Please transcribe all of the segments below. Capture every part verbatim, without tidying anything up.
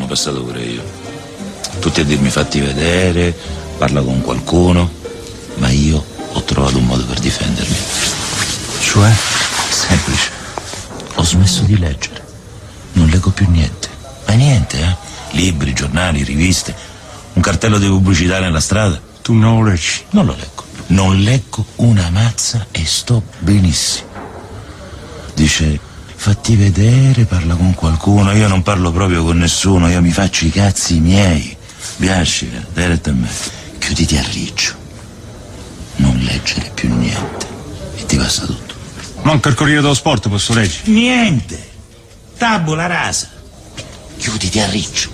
passato pure io. Tutti a dirmi fatti vedere, parla con qualcuno, ma io ho trovato un modo per difendermi. Cioè? Semplice. Ho smesso di leggere. Non leggo più niente. Ma niente, eh? Libri, giornali, riviste, un cartello di pubblicità nella strada. Tu non lo leggi? Non lo leggo. Non leggo una mazza e sto benissimo. Dice, fatti vedere, parla con qualcuno. Io non parlo proprio con nessuno, io mi faccio i cazzi miei. Biascica, diretta a me. Chiuditi a riccio. Non leggere più niente. E ti passa tutto. Manca il Corriere dello Sport, posso leggere? Niente. Tabula rasa. Chiuditi a riccio.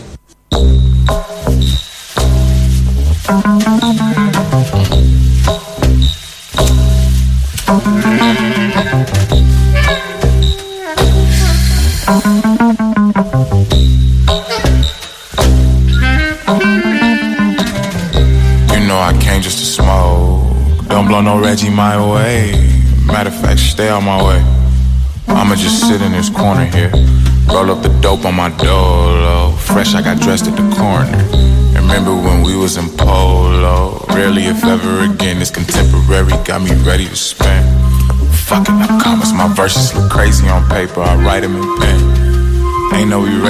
Just to smoke, don't blow no Reggie my way. Matter of fact, stay on my way. I'ma just sit in this corner here, roll up the dope on my dolo. Fresh, I got dressed at the corner. Remember when we was in polo? Rarely, if ever again, this contemporary got me ready to spend. Fuck it, I promise my verses look crazy on paper. I write them in pen. Ed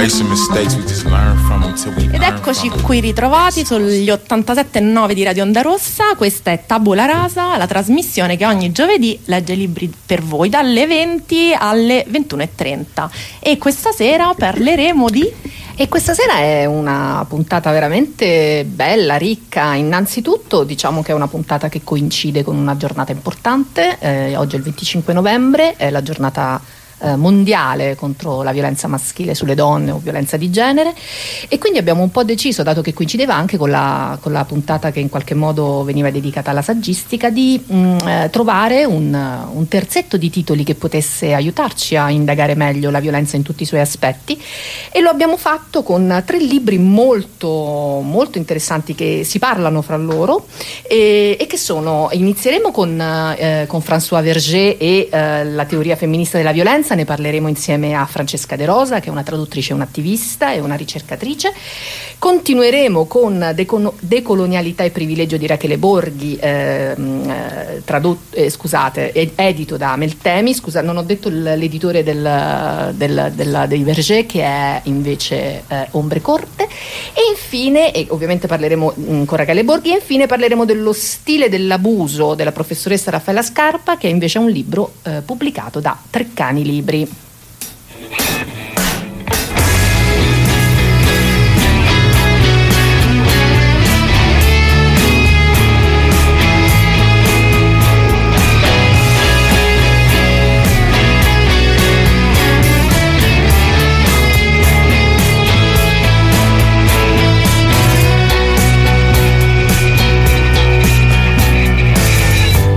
eccoci qui ritrovati sugli ottantasette virgola nove di Radio Onda Rossa. Questa è Tabula Rasa, la trasmissione che ogni giovedì legge libri per voi dalle venti alle ventuno e trenta. E questa sera parleremo di... E questa sera è una puntata veramente bella, ricca. Innanzitutto diciamo che è una puntata che coincide con una giornata importante. Eh, oggi è il venticinque novembre, è la giornata mondiale contro la violenza maschile sulle donne o violenza di genere, e quindi abbiamo un po' deciso, dato che coincideva anche con la, con la puntata che in qualche modo veniva dedicata alla saggistica, di mh, eh, trovare un, un terzetto di titoli che potesse aiutarci a indagare meglio la violenza in tutti i suoi aspetti, e lo abbiamo fatto con tre libri molto molto interessanti che si parlano fra loro e, e che sono, inizieremo con, eh, con François Verger e eh, la teoria femminista della violenza. Ne parleremo insieme a Francesca De Rosa, che è una traduttrice, un'attivista e una ricercatrice. Continueremo con Decon- Decolonialità e privilegio di Rachele Borghi, ehm, tradut- eh, scusate, ed- edito da Meltemi. Scusa, non ho detto l'editore del, del, del, dei Verger, che è invece eh, Ombre Corte. E infine, e ovviamente parleremo mh, con Rachele Borghi, e infine parleremo dello stile dell'abuso della professoressa Raffaella Scarpa, che è invece un libro eh, pubblicato da Treccani Libri.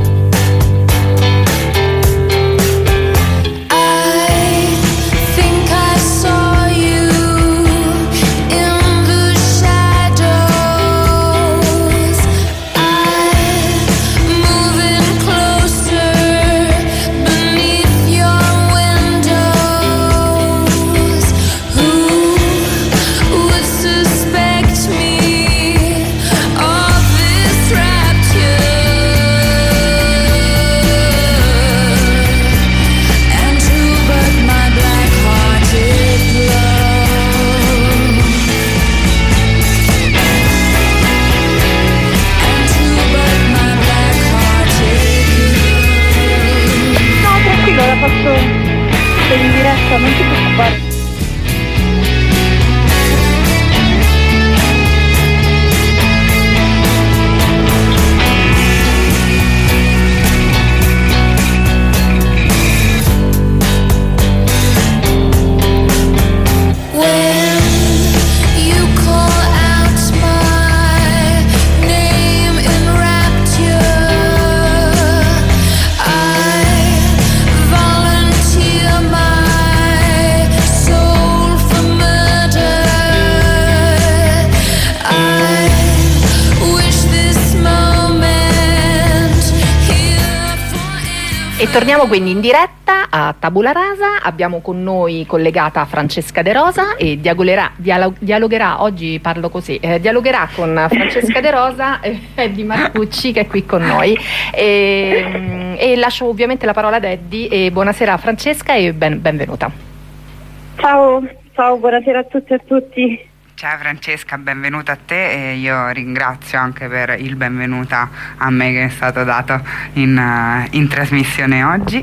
I think E torniamo quindi in diretta a Tabula Rasa. Abbiamo con noi collegata Francesca De Rosa e dialogherà, dialog- dialogherà oggi parlo così, eh, dialogherà con Francesca De Rosa e Eddie Marcucci che è qui con noi. E, e lascio ovviamente la parola ad Eddie. E buonasera Francesca e ben, benvenuta. Ciao, ciao, buonasera a tutti e a tutti. Ciao Francesca, benvenuta a te e io ringrazio anche per il benvenuta a me che è stato dato in, uh, in trasmissione oggi.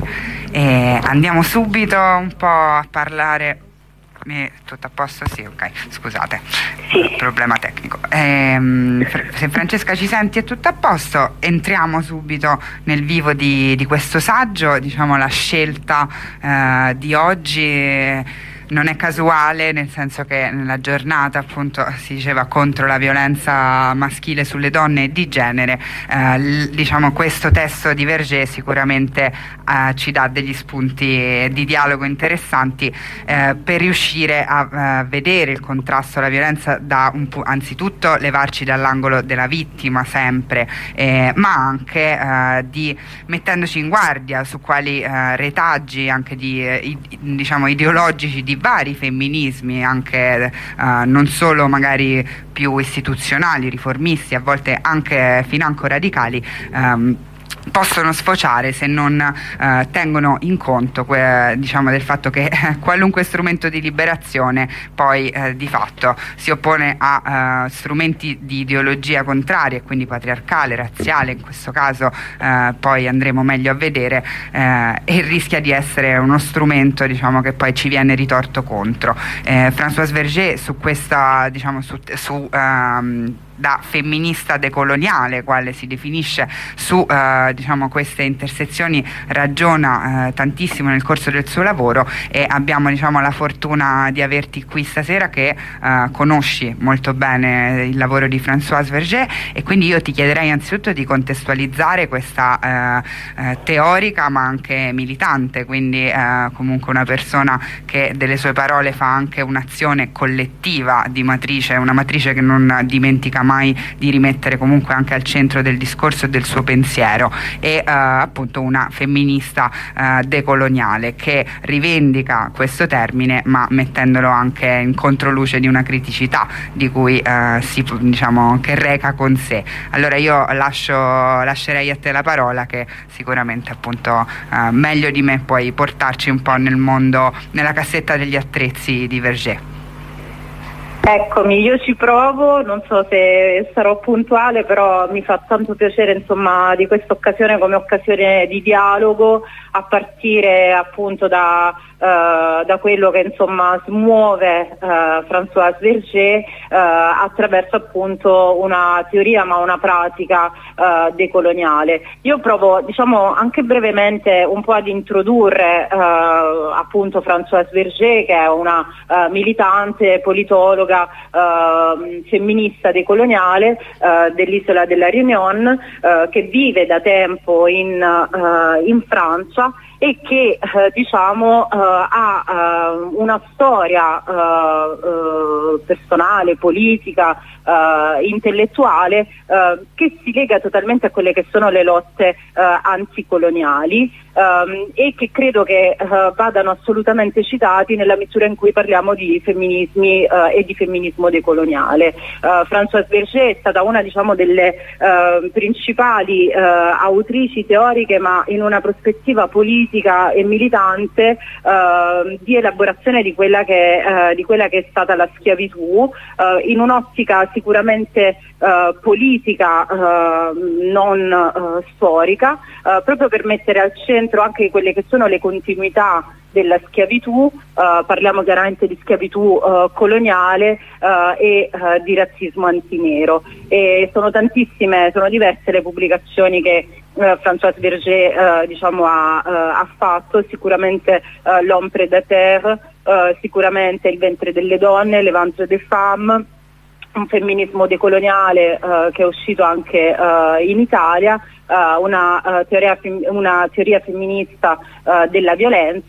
E andiamo subito un po' a parlare. Eh, tutto a posto? Sì, ok, scusate, Sì. Problema tecnico. Ehm, se Francesca ci senti è tutto a posto, entriamo subito nel vivo di, di questo saggio. Diciamo la scelta eh, di oggi eh, non è casuale, nel senso che nella giornata appunto si diceva contro la violenza maschile sulle donne e di genere, eh, l- diciamo questo testo di Vergé sicuramente eh, ci dà degli spunti di dialogo interessanti eh, per riuscire a eh, vedere il contrasto alla violenza da un pu- anzitutto levarci dall'angolo della vittima sempre, eh, ma anche eh, di mettendoci in guardia su quali eh, retaggi anche di eh, i- diciamo ideologici di vari femminismi, anche eh, non solo magari più istituzionali, riformisti, a volte anche financo radicali, ehm, possono sfociare se non eh, tengono in conto que- diciamo del fatto che eh, qualunque strumento di liberazione poi eh, di fatto si oppone a eh, strumenti di ideologia contraria, quindi patriarcale, razziale in questo caso, eh, poi andremo meglio a vedere, eh, e rischia di essere uno strumento diciamo che poi ci viene ritorto contro. eh, Françoise Vergé su questa diciamo su, su ehm, da femminista decoloniale, quale si definisce, su eh, diciamo queste intersezioni ragiona eh, tantissimo nel corso del suo lavoro, e abbiamo diciamo la fortuna di averti qui stasera che eh, conosci molto bene il lavoro di Françoise Vergé, e quindi io ti chiederei innanzitutto di contestualizzare questa eh, eh, teorica ma anche militante, quindi eh, comunque una persona che delle sue parole fa anche un'azione collettiva di matrice, una matrice che non dimentica mai di rimettere comunque anche al centro del discorso e del suo pensiero, e uh, appunto una femminista uh, decoloniale che rivendica questo termine ma mettendolo anche in controluce di una criticità di cui uh, si, diciamo, che reca con sé. Allora io lascio, lascerei a te la parola, che sicuramente appunto uh, meglio di me puoi portarci un po' nel mondo, nella cassetta degli attrezzi di Vergé. Eccomi, io ci provo, non so se sarò puntuale, però mi fa tanto piacere insomma di questa occasione come occasione di dialogo, a partire appunto da, uh, da quello che insomma smuove uh, Françoise Vergé uh, attraverso appunto una teoria ma una pratica uh, decoloniale. Io provo diciamo anche brevemente un po' ad introdurre uh, appunto Françoise Vergé, che è una uh, militante politologa Uh, femminista decoloniale uh, dell'isola della Réunion, uh, che vive da tempo in, uh, in Francia e che uh, diciamo uh, ha uh, una storia uh, uh, personale, politica, uh, intellettuale uh, che si lega totalmente a quelle che sono le lotte uh, anticoloniali, Um, e che credo che uh, vadano assolutamente citati nella misura in cui parliamo di femminismi uh, e di femminismo decoloniale. Uh, Françoise Vergé è stata una diciamo delle uh, principali uh, autrici teoriche, ma in una prospettiva politica e militante uh, di elaborazione di quella che, uh, di quella che è stata la schiavitù, uh, in un'ottica sicuramente uh, politica, uh, non uh, storica, uh, proprio per mettere al centro anche quelle che sono le continuità della schiavitù, uh, parliamo chiaramente di schiavitù uh, coloniale uh, e uh, di razzismo antinero. E sono tantissime, sono diverse le pubblicazioni che uh, Françoise Vergé uh, diciamo ha, uh, ha fatto, sicuramente uh, L'Homme Prédateur, uh, sicuramente Il ventre delle donne, Le ventre des femmes, un femminismo decoloniale uh, che è uscito anche uh, in Italia, uh, una, uh, teoria fem- una teoria femminista uh, della violenza,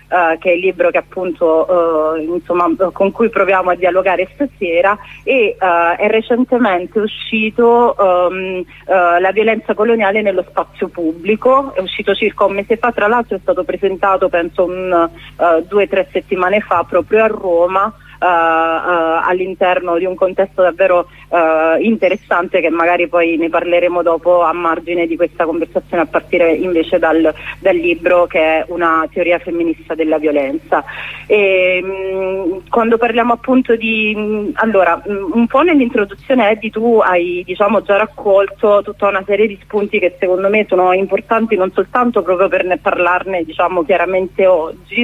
uh, che è il libro che appunto uh, insomma con cui proviamo a dialogare stasera, e uh, è recentemente uscito um, uh, La violenza coloniale nello spazio pubblico, è uscito circa un mese fa, tra l'altro è stato presentato penso un, uh, due o tre settimane fa proprio a Roma. Uh, uh, all'interno di un contesto davvero uh, interessante, che magari poi ne parleremo dopo a margine di questa conversazione, a partire invece dal, dal libro che è Una teoria femminista della violenza. E, mh, quando parliamo appunto di mh, allora mh, un po' nell'introduzione Eddie tu hai diciamo già raccolto tutta una serie di spunti che secondo me sono importanti, non soltanto proprio per ne parlarne diciamo chiaramente oggi,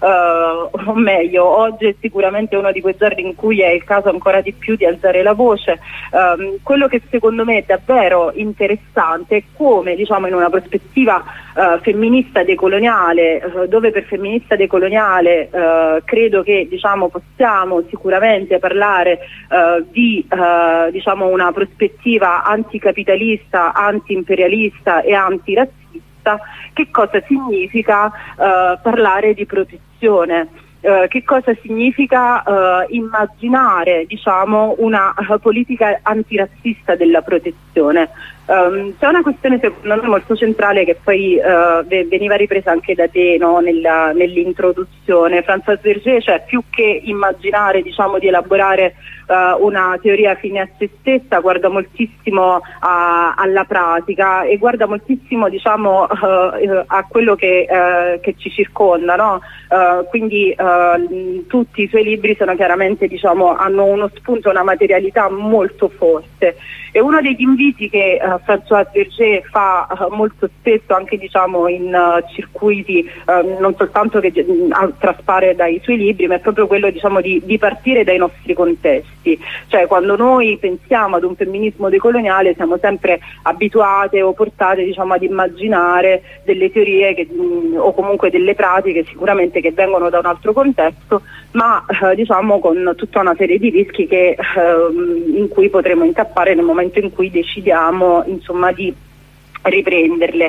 uh, o meglio oggi è sicuramente uno di quei giorni in cui è il caso ancora di più di alzare la voce. Um, quello che secondo me è davvero interessante è come diciamo in una prospettiva uh, femminista decoloniale, uh, dove per femminista decoloniale uh, credo che diciamo possiamo sicuramente parlare uh, di uh, diciamo una prospettiva anticapitalista, anti-imperialista e antirazzista, che cosa significa uh, parlare di protezione. Uh, che cosa significa uh, immaginare diciamo una uh, politica antirazzista della protezione. Um, c'è una questione secondo me molto centrale che poi uh, veniva ripresa anche da te, no? Nella, nell'introduzione. Françoise Berger, cioè più che immaginare diciamo di elaborare uh, una teoria fine a se stessa, guarda moltissimo a, alla pratica e guarda moltissimo diciamo uh, a quello che, uh, che ci circonda, no? Uh, quindi uh, tutti i suoi libri sono chiaramente diciamo hanno uno spunto, una materialità molto forte, e uno degli inviti che uh, Françoise Berger fa uh, molto spesso anche diciamo in uh, circuiti uh, non soltanto che uh, traspare dai suoi libri, ma è proprio quello diciamo di, di partire dai nostri contesti. Cioè quando noi pensiamo ad un femminismo decoloniale siamo sempre abituate o portate diciamo ad immaginare delle teorie che, mh, o comunque delle pratiche sicuramente che vengono da un altro contesto, ma uh, diciamo con tutta una serie di rischi che, uh, in cui potremo incappare nel momento in cui decidiamo insomma di riprenderle.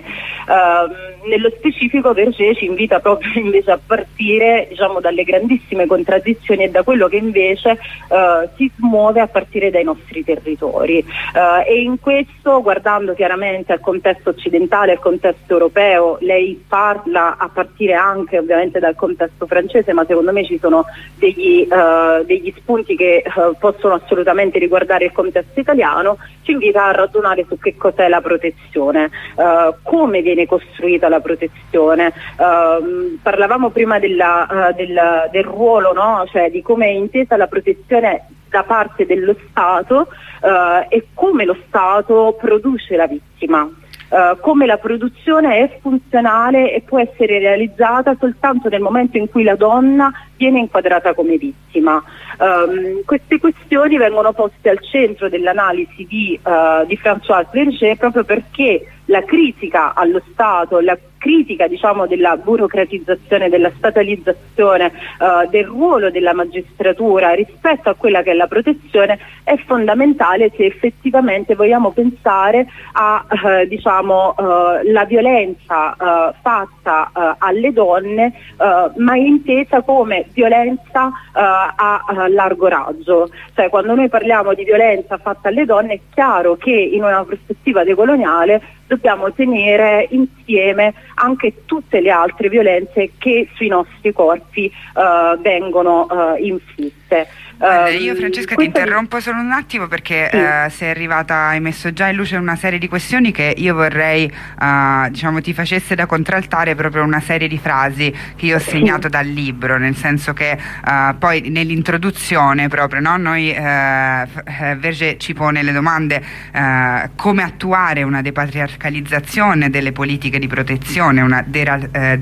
Uh, nello specifico Berger ci invita proprio invece a partire diciamo dalle grandissime contraddizioni e da quello che invece uh, si smuove a partire dai nostri territori, uh, e in questo, guardando chiaramente al contesto occidentale, al contesto europeo, lei parla a partire anche ovviamente dal contesto francese, ma secondo me ci sono degli, uh, degli spunti che uh, possono assolutamente riguardare il contesto italiano. Ci invita a ragionare su che cos'è la protezione, Uh, come viene costruita la protezione. Uh, parlavamo prima della, uh, del, del ruolo, no? Cioè di come è intesa la protezione da parte dello Stato uh, e come lo Stato produce la vittima. Uh, come la produzione è funzionale e può essere realizzata soltanto nel momento in cui la donna viene inquadrata come vittima. Um, queste questioni vengono poste al centro dell'analisi di, uh, di Françoise Berger, proprio perché la critica allo Stato, la critica diciamo della burocratizzazione, della statalizzazione uh, del ruolo della magistratura rispetto a quella che è la protezione è fondamentale se effettivamente vogliamo pensare a uh, diciamo uh, la violenza uh, fatta uh, alle donne, uh, ma intesa come violenza uh, a, a largo raggio. Cioè quando noi parliamo di violenza fatta alle donne è chiaro che in una prospettiva decoloniale dobbiamo tenere insieme anche tutte le altre violenze che sui nostri corpi uh, vengono uh, inflitte. Allora, io Francesca ti interrompo solo un attimo perché sì. uh, sei arrivata, hai messo già in luce una serie di questioni che io vorrei uh, diciamo ti facesse da contraltare proprio una serie di frasi che io ho segnato sì. dal libro, nel senso che uh, poi nell'introduzione proprio no, noi uh, Berger ci pone le domande uh, come attuare una depatriarcalizzazione delle politiche di protezione, una dera, uh,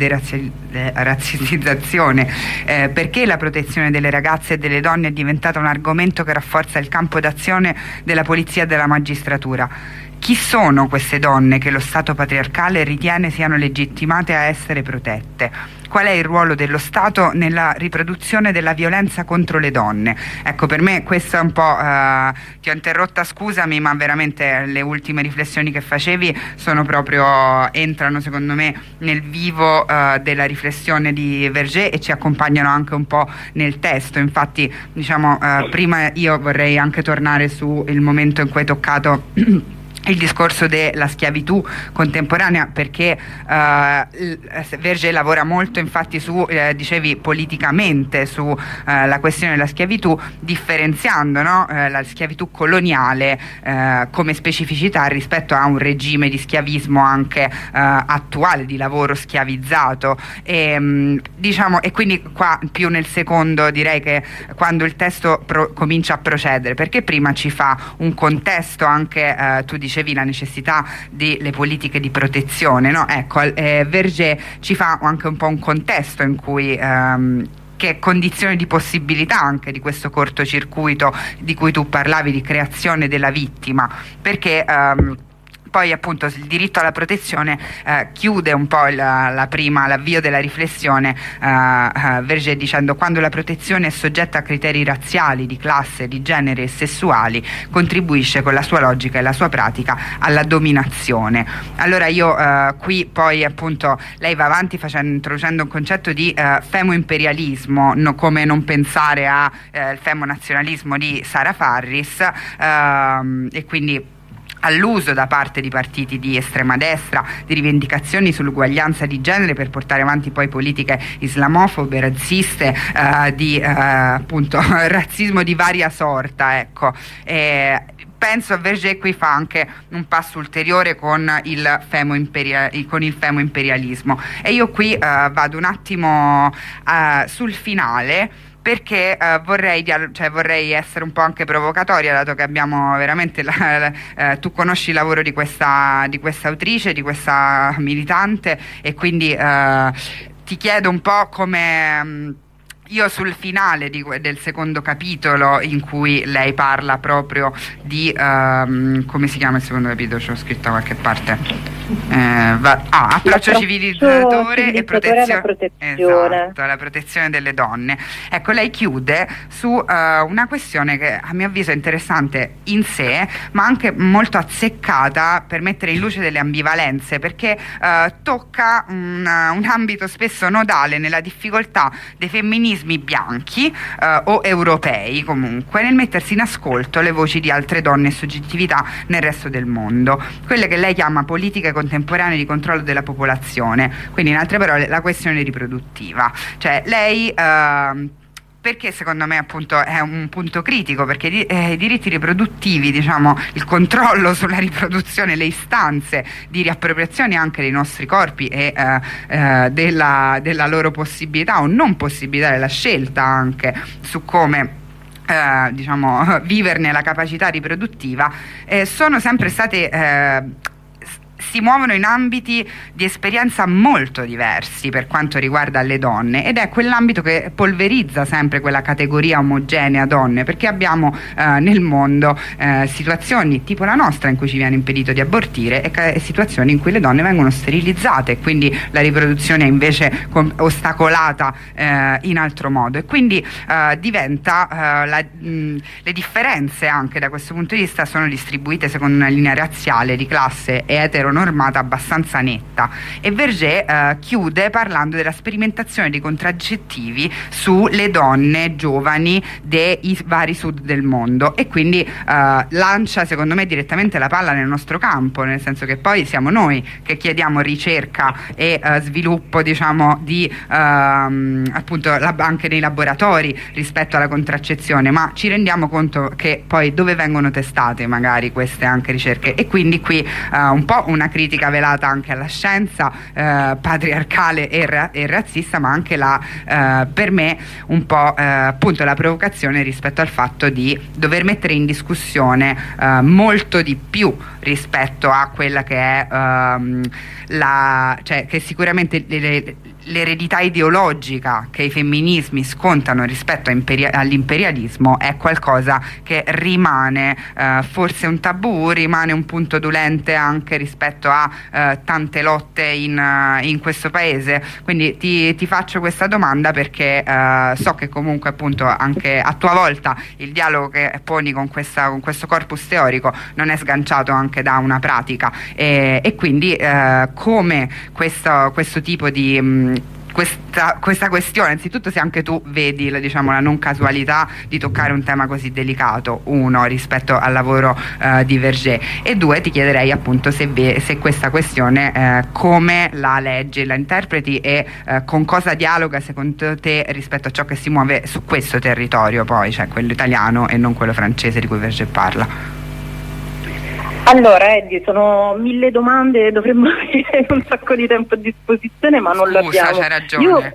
derazzizzazione, uh, perché la protezione delle ragazze e delle donne è diventata un argomento che rafforza il campo d'azione della polizia e della magistratura. Chi sono queste donne che lo Stato patriarcale ritiene siano legittimate a essere protette? qual è il ruolo dello Stato nella riproduzione della violenza contro le donne. Ecco, per me questo è un po', eh, ti ho interrotta, scusami, ma veramente le ultime riflessioni che facevi sono proprio, entrano secondo me nel vivo eh, della riflessione di Vergé e ci accompagnano anche un po' nel testo. Infatti, diciamo, eh, prima io vorrei anche tornare su il momento in cui hai toccato il discorso della schiavitù contemporanea, perché uh, Vergé lavora molto infatti su, eh, dicevi, politicamente su uh, la questione della schiavitù, differenziando, no? uh, la schiavitù coloniale uh, come specificità rispetto a un regime di schiavismo anche uh, attuale, di lavoro schiavizzato, e, um, diciamo, e quindi qua più nel secondo direi che quando il testo pro- comincia a procedere, perché prima ci fa un contesto anche, uh, tu dici dicevi la necessità delle politiche di protezione, no? Ecco, eh, Vergé ci fa anche un po' un contesto in cui ehm, che condizioni di possibilità anche di questo cortocircuito di cui tu parlavi, di creazione della vittima, perché ehm, poi appunto il diritto alla protezione eh, chiude un po' la, la prima, l'avvio della riflessione eh, eh, Vergé dicendo: quando la protezione è soggetta a criteri razziali, di classe, di genere e sessuali, contribuisce con la sua logica e la sua pratica alla dominazione. Allora io eh, qui poi appunto lei va avanti facendo, introducendo un concetto di eh, femoimperialismo, no, come non pensare al eh, femonazionalismo di Sara Farris, eh, e quindi all'uso da parte di partiti di estrema destra di rivendicazioni sull'uguaglianza di genere per portare avanti poi politiche islamofobe, razziste, eh, di eh, appunto razzismo di varia sorta, ecco. E penso a Vergé qui fa anche un passo ulteriore con il femoimperialismo, con il femoimperialismo. E io qui eh, vado un attimo eh, sul finale, perché uh, vorrei, cioè, vorrei essere un po' anche provocatoria, dato che abbiamo veramente la, la, uh, tu conosci il lavoro di questa, di questa autrice, di questa militante, e quindi uh, ti chiedo un po' come... Um, io sul finale di, del secondo capitolo, in cui lei parla proprio di um, come si chiama il secondo capitolo? Ci ho scritto da qualche parte. Eh, va, ah, approccio civilizzatore e protezione, protezione. Esatto, la protezione delle donne. Ecco, lei chiude su uh, una questione che a mio avviso è interessante in sé, ma anche molto azzeccata per mettere in luce delle ambivalenze, perché uh, tocca un, un ambito spesso nodale nella difficoltà dei femminismi bianchi eh, o europei comunque nel mettersi in ascolto le voci di altre donne e soggettività nel resto del mondo, quelle che lei chiama politiche contemporanee di controllo della popolazione, quindi in altre parole la questione riproduttiva. Cioè lei eh, perché secondo me appunto è un punto critico, perché i, eh, i diritti riproduttivi, diciamo il controllo sulla riproduzione, le istanze di riappropriazione anche dei nostri corpi e eh, eh, della, della loro possibilità o non possibilità, della scelta anche su come eh, diciamo viverne la capacità riproduttiva, eh, sono sempre state eh, si muovono in ambiti di esperienza molto diversi per quanto riguarda le donne, ed è quell'ambito che polverizza sempre quella categoria omogenea donne, perché abbiamo eh, nel mondo eh, situazioni tipo la nostra in cui ci viene impedito di abortire e, e situazioni in cui le donne vengono sterilizzate e quindi la riproduzione è invece com- ostacolata eh, in altro modo, e quindi eh, diventa eh, la, mh, le differenze anche da questo punto di vista sono distribuite secondo una linea razziale di classe e eteronormata abbastanza netta. E Vergé eh, chiude parlando della sperimentazione di contraccettivi sulle donne giovani dei vari sud del mondo, e quindi eh, lancia secondo me direttamente la palla nel nostro campo, nel senso che poi siamo noi che chiediamo ricerca e eh, sviluppo, diciamo, di ehm, appunto la, anche nei laboratori rispetto alla contraccezione, ma ci rendiamo conto che poi dove vengono testate magari queste anche ricerche, e quindi qui eh, un po' una critica velata anche alla scienza eh, patriarcale e, ra- e razzista, ma anche la eh, per me un po' eh, appunto la provocazione rispetto al fatto di dover mettere in discussione eh, molto di più rispetto a quella che è ehm, la, cioè che sicuramente le, le, l'eredità ideologica che i femminismi scontano rispetto imperi- all'imperialismo è qualcosa che rimane eh, forse un tabù, rimane un punto dolente anche rispetto a eh, tante lotte in, uh, in questo paese. Quindi ti, ti faccio questa domanda perché eh, so che comunque appunto anche a tua volta il dialogo che poni con, questa, con questo corpus teorico non è sganciato anche da una pratica, e, e quindi eh, come questo, questo tipo di mh, Questa, questa questione, innanzitutto se anche tu vedi la, diciamo, la non casualità di toccare un tema così delicato, uno, rispetto al lavoro eh, di Vergé, e due, ti chiederei appunto se, ve, se questa questione eh, come la leggi, la interpreti e eh, con cosa dialoga secondo te rispetto a ciò che si muove su questo territorio poi, cioè quello italiano e non quello francese di cui Vergé parla. Allora Eddie, sono mille domande, dovremmo avere un sacco di tempo a disposizione, ma non Scusa, l'abbiamo. c'hai ragione. Io,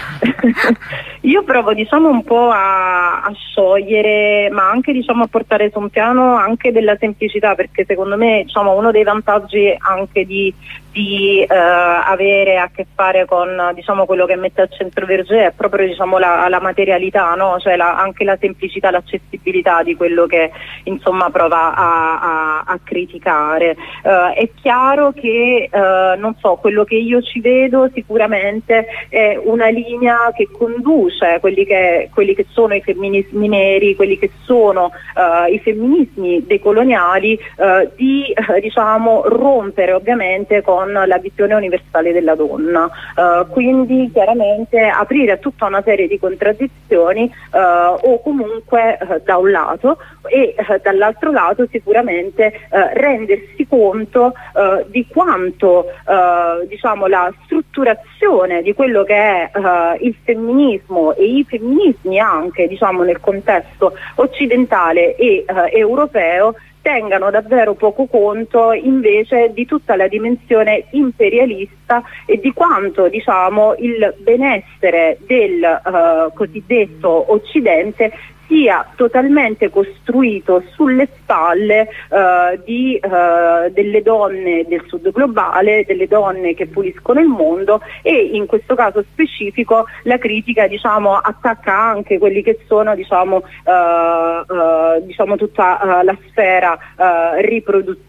io provo diciamo un po' a, a sciogliere, ma anche diciamo a portare su un piano anche della semplicità, perché secondo me diciamo uno dei vantaggi anche di di eh, avere a che fare con diciamo quello che mette al centro Vergé è proprio diciamo la, la materialità, no? Cioè la, anche la semplicità, l'accessibilità di quello che insomma prova a, a, a criticare. Uh, è chiaro che uh, non so, quello che io ci vedo sicuramente è una linea che conduce quelli che, quelli che sono i femminismi neri, quelli che sono uh, i femminismi decoloniali, uh, di uh, diciamo rompere ovviamente con la visione universale della donna, uh, quindi chiaramente aprire a tutta una serie di contraddizioni uh, o comunque uh, da un lato e uh, dall'altro lato sicuramente uh, rendersi conto uh, di quanto uh, diciamo la strutturazione di quello che è uh, il femminismo e i femminismi anche diciamo nel contesto occidentale e uh, europeo tengano davvero poco conto invece di tutta la dimensione imperialista e di quanto diciamo il benessere del uh, cosiddetto Occidente sia totalmente costruito sulle spalle uh, di, uh, delle donne del sud globale, delle donne che puliscono il mondo, e in questo caso specifico la critica diciamo attacca anche quelli che sono diciamo, uh, uh, diciamo tutta uh, la sfera uh, riproduttiva.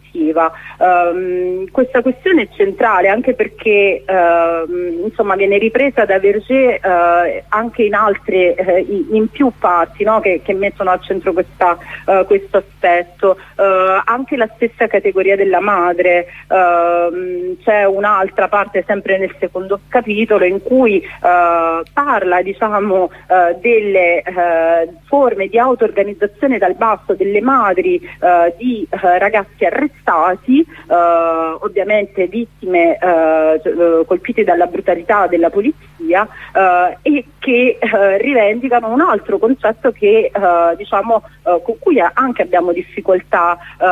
Um, questa questione è centrale anche perché uh, insomma viene ripresa da Vergé uh, anche in altre uh, in più parti, no? che, che mettono al centro questa, uh, questo aspetto. Uh, anche la stessa categoria della madre, uh, c'è un'altra parte sempre nel secondo capitolo in cui uh, parla diciamo uh, delle uh, forme di auto-organizzazione dal basso delle madri uh, di uh, ragazzi arrestati, Stati, eh, ovviamente vittime eh, colpite dalla brutalità della polizia eh, e che eh, rivendicano un altro concetto che eh, diciamo eh, con cui anche abbiamo difficoltà eh,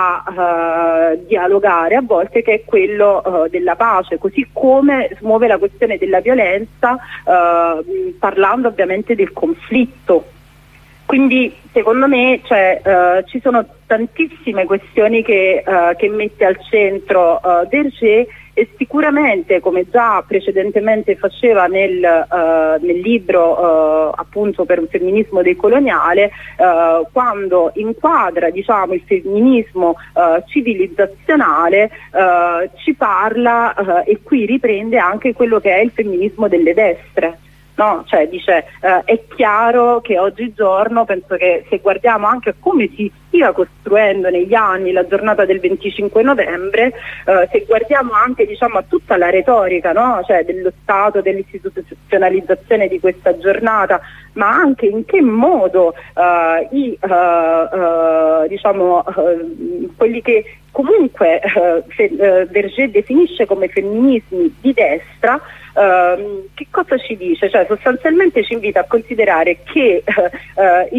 a eh, dialogare a volte, che è quello eh, della pace, così come smuove la questione della violenza eh, parlando ovviamente del conflitto. Quindi secondo me cioè, uh, ci sono tantissime questioni che, uh, che mette al centro uh, Vergé, e sicuramente, come già precedentemente faceva nel, uh, nel libro uh, appunto per un femminismo decoloniale, uh, quando inquadra diciamo, il femminismo uh, civilizzazionale, uh, ci parla uh, e qui riprende anche quello che è il femminismo delle destre. No, cioè dice eh, è chiaro che oggigiorno, penso che se guardiamo anche a come si stia costruendo negli anni la giornata del venticinque novembre, eh, se guardiamo anche diciamo a tutta la retorica, no? Cioè dello Stato, dell'istituzionalizzazione di questa giornata, ma anche in che modo eh, i eh, eh, diciamo eh, quelli che comunque eh, fe, eh, Vergé definisce come femminismi di destra, eh, che cosa ci dice? Cioè sostanzialmente ci invita a considerare che eh, in questi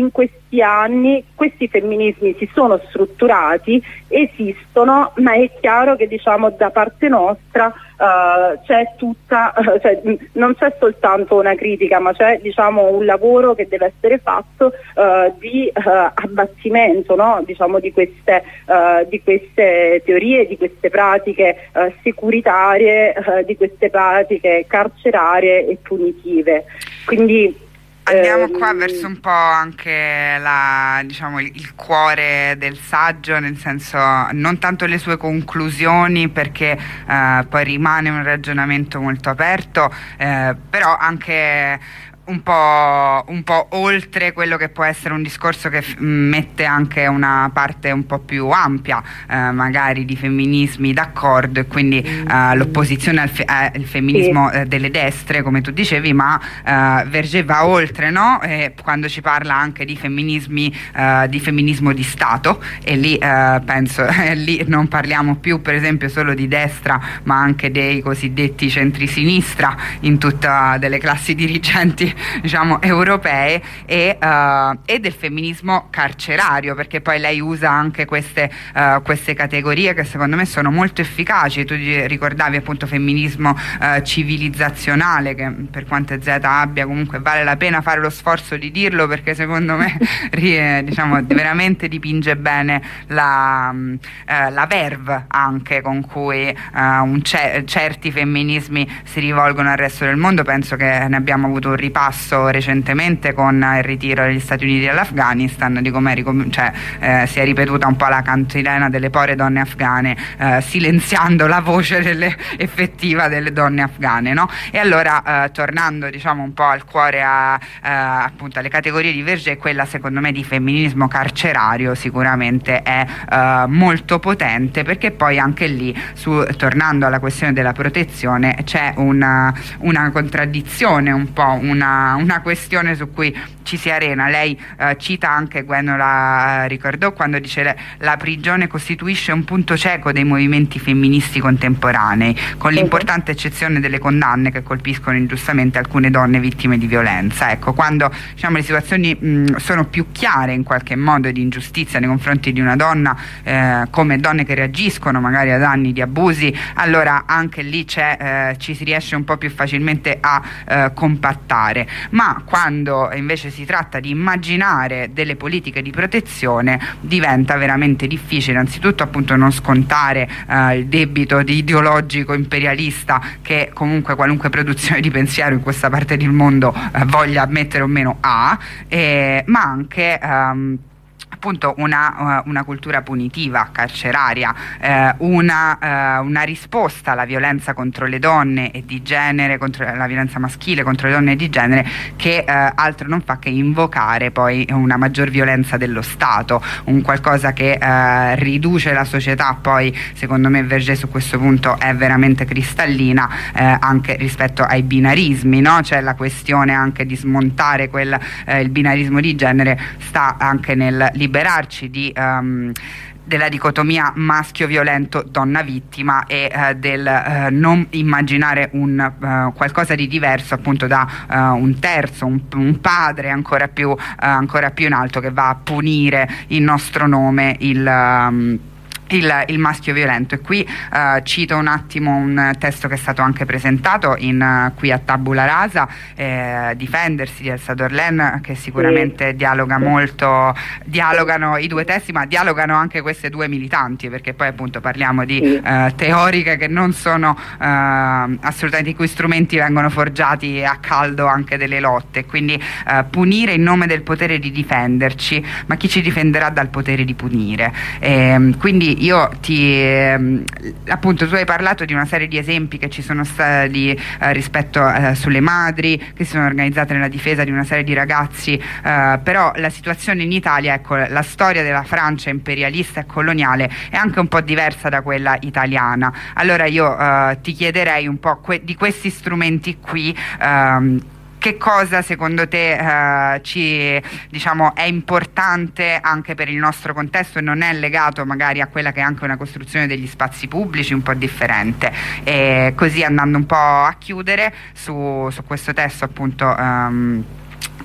questi anni questi femminismi si sono strutturati, esistono, ma è chiaro che diciamo da parte nostra uh, c'è tutta, uh, cioè, non c'è soltanto una critica, ma c'è diciamo un lavoro che deve essere fatto uh, di uh, abbattimento, no? Diciamo di queste, uh, di queste teorie, di queste pratiche uh, securitarie, uh, di queste pratiche carcerarie e punitive. Quindi andiamo qua verso un po' anche la, diciamo, il, il cuore del saggio, nel senso non tanto le sue conclusioni, perché eh, poi rimane un ragionamento molto aperto, eh, però anche un po', un po' oltre quello che può essere un discorso che f- mette anche una parte un po' più ampia, eh, magari di femminismi d'accordo, e quindi eh, l'opposizione al, fe- al femminismo eh, delle destre, come tu dicevi, ma eh, Verger va oltre, no? E quando ci parla anche di femminismi, eh, di femminismo di Stato, e lì eh, penso eh, lì non parliamo più per esempio solo di destra, ma anche dei cosiddetti centri-sinistra in tutte delle classi dirigenti, diciamo, europee, e, uh, e del femminismo carcerario, perché poi lei usa anche queste, uh, queste categorie che secondo me sono molto efficaci. Tu ricordavi appunto femminismo uh, civilizzazionale, che per quante Z abbia comunque vale la pena fare lo sforzo di dirlo, perché secondo me diciamo veramente dipinge bene la, uh, la verve anche con cui uh, un ce- certi femminismi si rivolgono al resto del mondo. Penso che ne abbiamo avuto un ripasso recentemente con il ritiro degli Stati Uniti dall'Afghanistan, di come ricom- cioè, eh, si è ripetuta un po' la cantilena delle povere donne afghane, eh, silenziando la voce delle, effettiva delle donne afghane, no? E allora eh, tornando diciamo un po' al cuore, a, eh, appunto alle categorie di Verger, quella secondo me di femminismo carcerario sicuramente è eh, molto potente, perché poi anche lì, su, tornando alla questione della protezione, c'è una, una contraddizione, un po' una una questione su cui ci si arena. Lei eh, cita anche, Gueno la ricordò, quando dice le, la prigione costituisce un punto cieco dei movimenti femministi contemporanei, con l'importante eccezione delle condanne che colpiscono ingiustamente alcune donne vittime di violenza. Ecco, quando diciamo le situazioni mh, sono più chiare in qualche modo di ingiustizia nei confronti di una donna, eh, come donne che reagiscono magari ad anni di abusi, allora anche lì c'è, eh, ci si riesce un po' più facilmente a eh, compattare. Ma quando invece si tratta di immaginare delle politiche di protezione, diventa veramente difficile anzitutto appunto non scontare eh, il debito di ideologico imperialista che comunque qualunque produzione di pensiero in questa parte del mondo eh, voglia ammettere o meno ha, eh, ma anche ehm, appunto una, una cultura punitiva, carceraria, eh, una, eh, una risposta alla violenza contro le donne e di genere, contro la violenza maschile contro le donne e di genere, che eh, altro non fa che invocare poi una maggior violenza dello Stato, un qualcosa che eh, riduce la società. Poi secondo me Verger su questo punto è veramente cristallina, eh, anche rispetto ai binarismi, no? Cioè la questione anche di smontare quel, eh, il binarismo di genere sta anche nel liberarci di um, della dicotomia maschio violento donna vittima e uh, del uh, non immaginare un uh, qualcosa di diverso appunto da uh, un terzo, un, un padre ancora più, uh, ancora più in alto, che va a punire in nostro nome il um, Il, il maschio violento. E qui uh, cito un attimo un testo che è stato anche presentato in, uh, qui a Tabula Rasa, eh, Difendersi di Elsa Dorlen, che sicuramente sì. dialoga molto, dialogano i due testi, ma dialogano anche queste due militanti, perché poi appunto parliamo di sì. uh, teoriche che non sono uh, assolutamente, i cui strumenti vengono forgiati a caldo anche delle lotte. Quindi uh, punire in nome del potere di difenderci, ma chi ci difenderà dal potere di punire? E, quindi io ti ehm, appunto tu hai parlato di una serie di esempi che ci sono stati eh, rispetto eh, sulle madri che si sono organizzate nella difesa di una serie di ragazzi, eh, però la situazione in Italia, ecco, la storia della Francia imperialista e coloniale è anche un po' diversa da quella italiana. Allora io eh, ti chiederei un po' que- di questi strumenti qui, ehm, che cosa secondo te eh, ci, diciamo, è importante anche per il nostro contesto e non è legato magari a quella che è anche una costruzione degli spazi pubblici un po' differente? E così, andando un po' a chiudere su, su questo testo appunto um, che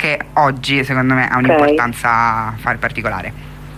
che oggi secondo me ha un'importanza okay. particolare.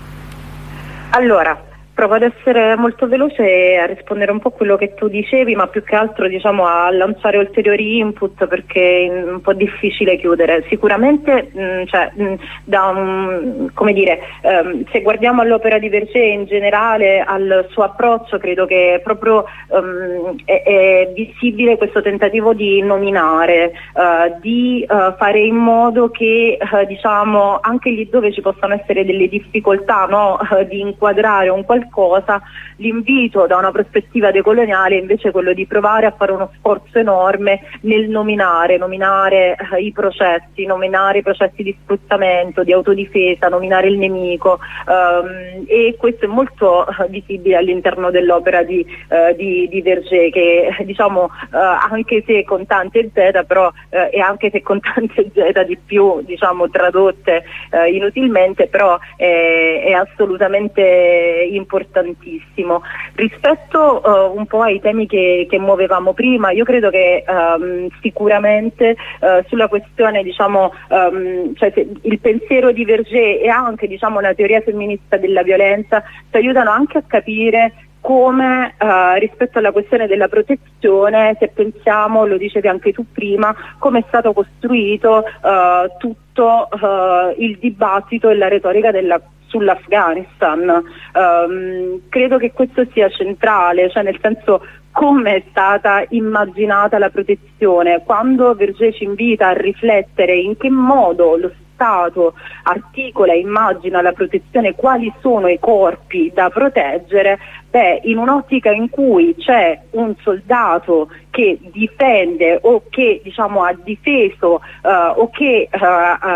Allora, provo ad essere molto veloce e a rispondere un po' a quello che tu dicevi, ma più che altro diciamo a lanciare ulteriori input, perché è un po' difficile chiudere. Sicuramente mh, cioè, mh, da un, come dire, ehm, se guardiamo all'opera di Vergé in generale, al suo approccio, credo che proprio ehm, è, è visibile questo tentativo di nominare, eh, di eh, fare in modo che eh, diciamo anche lì dove ci possano essere delle difficoltà, no, eh, di inquadrare un qualcosa cosa, l'invito da una prospettiva decoloniale invece è quello di provare a fare uno sforzo enorme nel nominare, nominare eh, i processi, nominare i processi di sfruttamento, di autodifesa, nominare il nemico, um, e questo è molto uh, visibile all'interno dell'opera di, uh, di, di Vergé, che diciamo uh, anche se con tante Z, però uh, e anche se con tante Z di più diciamo tradotte uh, inutilmente, però è, è assolutamente importante. Importantissimo. Rispetto uh, un po' ai temi che, che muovevamo prima, io credo che um, sicuramente uh, sulla questione diciamo um, cioè, il pensiero di Vergé e anche diciamo la teoria femminista della violenza ci aiutano anche a capire come uh, rispetto alla questione della protezione, se pensiamo, lo dicevi anche tu prima, come è stato costruito uh, tutto uh, il dibattito e la retorica della sull'Afghanistan. Um, credo che questo sia centrale, cioè nel senso come è stata immaginata la protezione. Quando Vergé ci invita a riflettere in che modo lo Stato articola e immagina la protezione, quali sono i corpi da proteggere, beh, in un'ottica in cui c'è un soldato che difende o che diciamo ha difeso uh, o che uh, uh,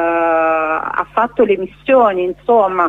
ha fatto le missioni, insomma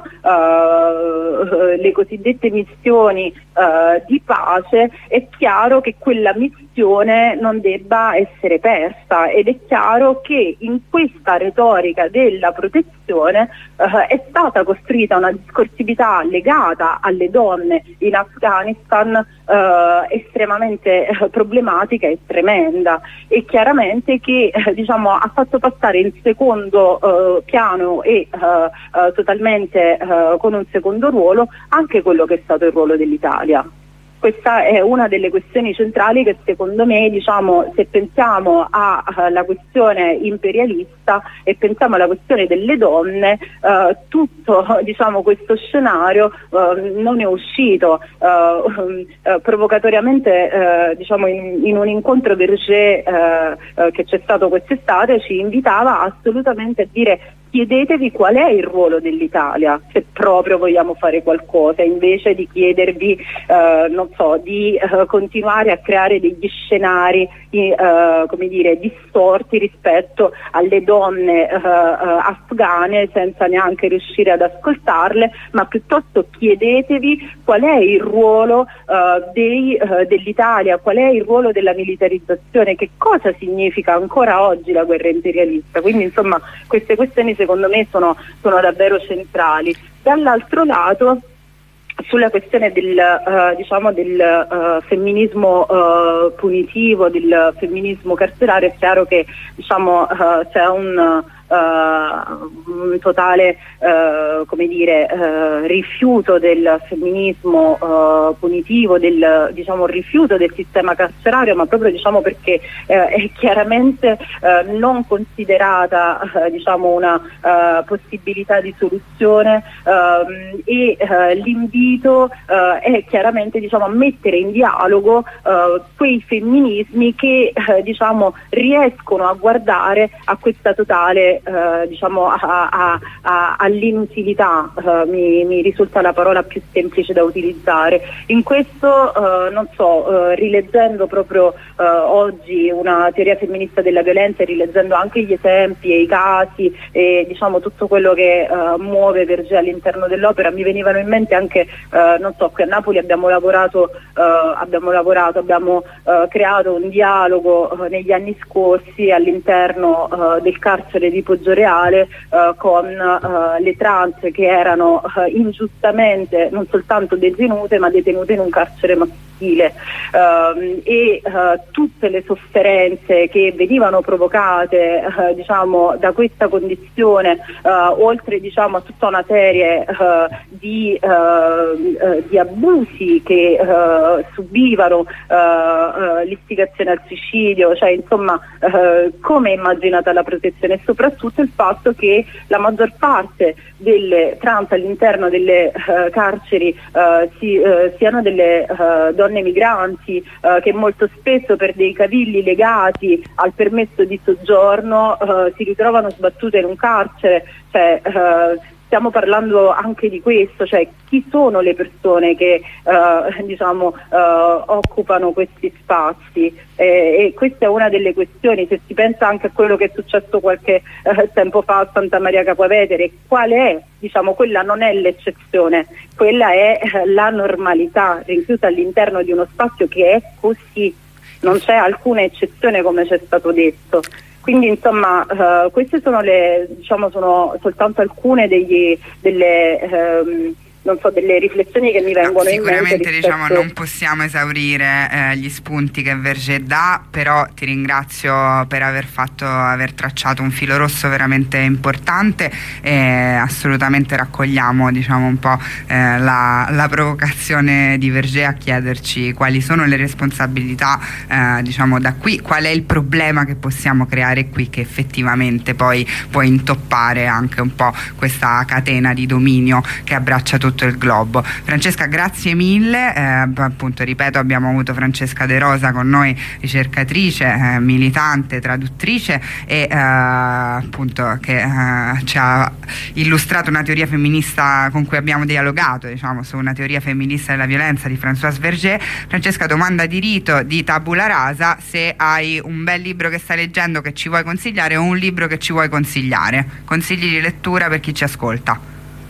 uh, le cosiddette missioni uh, di pace, è chiaro che quella missione non debba essere persa, ed è chiaro che in questa retorica della protezione uh, è stata costruita una discorsività legata alle donne in Afghanistan uh, estremamente uh, problematica e tremenda, e chiaramente che eh, diciamo ha fatto passare in secondo uh, piano e uh, uh, totalmente uh, con un secondo ruolo anche quello che è stato il ruolo dell'Italia. Questa è una delle questioni centrali che secondo me, diciamo, se pensiamo alla questione imperialista e pensiamo alla questione delle donne, eh, tutto diciamo, questo scenario eh, non è uscito. Eh, eh, provocatoriamente eh, diciamo, in, in un incontro Vergé eh, eh, che c'è stato quest'estate ci invitava assolutamente a dire: chiedetevi qual è il ruolo dell'Italia se proprio vogliamo fare qualcosa, invece di chiedervi eh, non so, di eh, continuare a creare degli scenari eh, come dire, distorti rispetto alle donne eh, afghane senza neanche riuscire ad ascoltarle, ma piuttosto chiedetevi qual è il ruolo eh, dei, eh, dell'Italia, qual è il ruolo della militarizzazione, che cosa significa ancora oggi la guerra imperialista. Quindi insomma queste questioni secondo me sono, sono davvero centrali. Dall'altro lato, sulla questione del, uh, diciamo del uh, femminismo uh, punitivo, del femminismo carcerario, è chiaro che diciamo, uh, c'è un Uh, un totale uh, come dire, uh, rifiuto del femminismo uh, punitivo, del diciamo, rifiuto del sistema carcerario, ma proprio diciamo, perché uh, è chiaramente uh, non considerata uh, diciamo, una uh, possibilità di soluzione, uh, e uh, l'invito uh, è chiaramente diciamo, a mettere in dialogo uh, quei femminismi che uh, diciamo, riescono a guardare a questa totale Uh, diciamo a, a, a, all'inutilità, uh, mi, mi risulta la parola più semplice da utilizzare. In questo uh, non so, uh, rileggendo proprio uh, oggi una teoria femminista della violenza e rileggendo anche gli esempi e i casi e diciamo tutto quello che uh, muove Vergé all'interno dell'opera, mi venivano in mente anche uh, non so, qui a Napoli abbiamo lavorato uh, abbiamo lavorato abbiamo uh, creato un dialogo uh, negli anni scorsi all'interno uh, del carcere di Poggioreale uh, con uh, le trans che erano uh, ingiustamente non soltanto detenute, ma detenute in un carcere maschile maschile uh, e uh, tutte le sofferenze che venivano provocate uh, diciamo da questa condizione, uh, oltre diciamo a tutta una serie uh, di, uh, uh, di abusi che uh, subivano, uh, uh, l'istigazione al suicidio, cioè insomma uh, come è immaginata la protezione, e soprattutto il fatto che la maggior parte delle trans all'interno delle uh, carceri uh, si, uh, siano delle uh, donne migranti uh, che molto spesso per dei cavilli legati al permesso di soggiorno uh, si ritrovano sbattute in un carcere, cioè uh, stiamo parlando anche di questo, cioè chi sono le persone che uh, diciamo uh, occupano questi spazi, e, e questa è una delle questioni. Se si pensa anche a quello che è successo qualche uh, tempo fa a Santa Maria Capua Vetere, quale è? Diciamo, quella non è l'eccezione, quella è uh, la normalità rinchiusa all'interno di uno spazio che è così, non c'è alcuna eccezione come c'è stato detto. Quindi insomma uh, queste sono le, diciamo, sono soltanto alcune degli, delle um, non so, delle riflessioni che mi vengono no, in mente. Sicuramente rispetto... diciamo non possiamo esaurire eh, gli spunti che Verger dà, però ti ringrazio per aver fatto, aver tracciato un filo rosso veramente importante, e assolutamente raccogliamo diciamo un po' eh, la, la provocazione di Verger a chiederci quali sono le responsabilità eh, diciamo da qui, qual è il problema che possiamo creare qui, che effettivamente poi può intoppare anche un po' questa catena di dominio che abbraccia tutto il globo. Francesca, grazie mille, eh, appunto ripeto, abbiamo avuto Francesca De Rosa con noi, ricercatrice, eh, militante, traduttrice e eh, appunto che eh, ci ha illustrato una teoria femminista con cui abbiamo dialogato, diciamo, su una teoria femminista della violenza di Françoise Verger. Francesca, domanda di rito di Tabula Rasa: se hai un bel libro che stai leggendo che ci vuoi consigliare o un libro che ci vuoi consigliare, consigli di lettura per chi ci ascolta.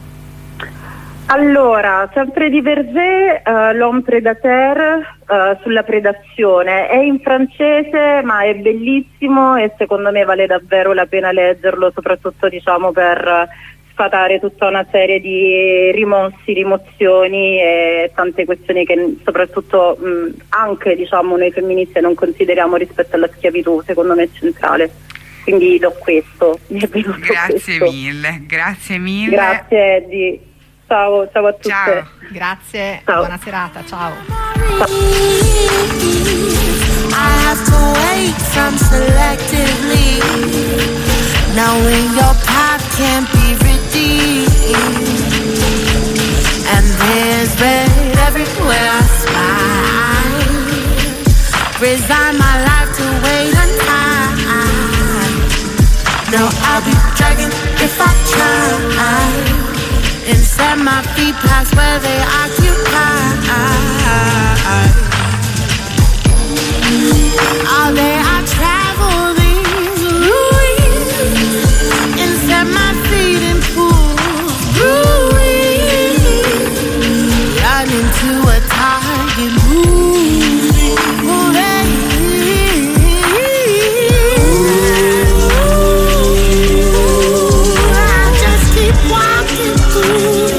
Allora, sempre di Verger, uh, L'Homme Prédateur, uh, sulla predazione. È in francese ma è bellissimo e secondo me vale davvero la pena leggerlo, soprattutto diciamo per sfatare tutta una serie di rimossi, rimozioni e tante questioni che soprattutto mh, anche diciamo noi femministe non consideriamo rispetto alla schiavitù, secondo me è centrale. Quindi do questo. Mi è venuto grazie questo. mille, grazie mille. Grazie Eddie. Ciao, ciao a tutte. Ciao. Grazie, ciao. Buona serata, ciao. I have to wait from selectively, knowing your path can't be redeemed, and there's red everywhere I spy. Resign my life to wait untied. No, I'll be dragging if I try, and set my feet past where they occupy. All day I travel these ruins and set my feet in pools, ruins, run into a target moving, moving. I just keep walking through.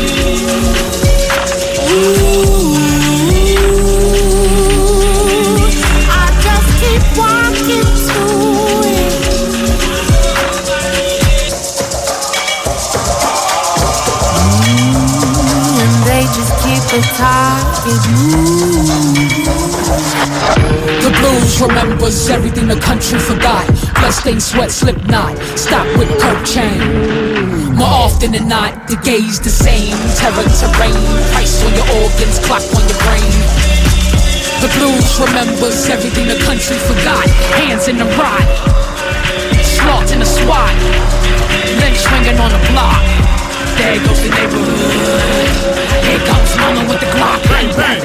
The blues remembers everything the country forgot. Bloodstained sweat, slip knot, stop with curb chain. More often than not, the gaze the same. Terror terrain, price on your organs, clock on your brain. The blues remembers everything the country forgot. Hands in the rot, slaughter in the SWAT, lynch swinging on the block. There goes the neighborhood. Here comes Mama with the Glock. Bang, bang.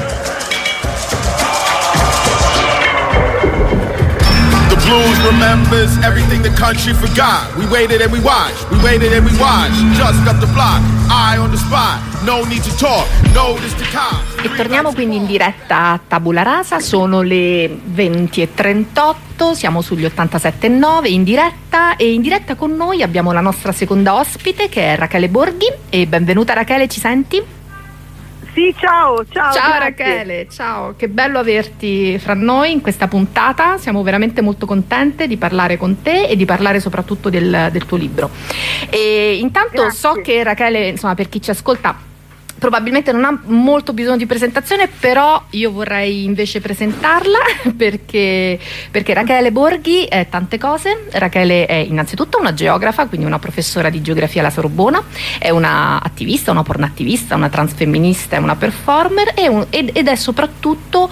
The blues remembers everything the country forgot. We waited and we watched. We waited and we watched. Just up the block, eye on the spot. No need to talk, notice the cops. E torniamo quindi in diretta a Tabula Rasa, sono le venti e trentotto, siamo sugli ottantasette e nove in diretta, e in diretta con noi abbiamo la nostra seconda ospite che è Rachele Borghi. E benvenuta Rachele, ci senti? Sì, ciao, ciao. Ciao grazie. Rachele, ciao, che bello averti fra noi in questa puntata, siamo veramente molto contente di parlare con te e di parlare soprattutto del, del tuo libro. E intanto Grazie. so che Rachele, insomma, per chi ci ascolta probabilmente non ha molto bisogno di presentazione, però io vorrei invece presentarla perché, perché Rachele Borghi è tante cose. Rachele è innanzitutto una geografa, quindi una professora di geografia alla Sorbona, è una attivista, una pornoattivista, una transfemminista, è una performer e un, ed, ed è soprattutto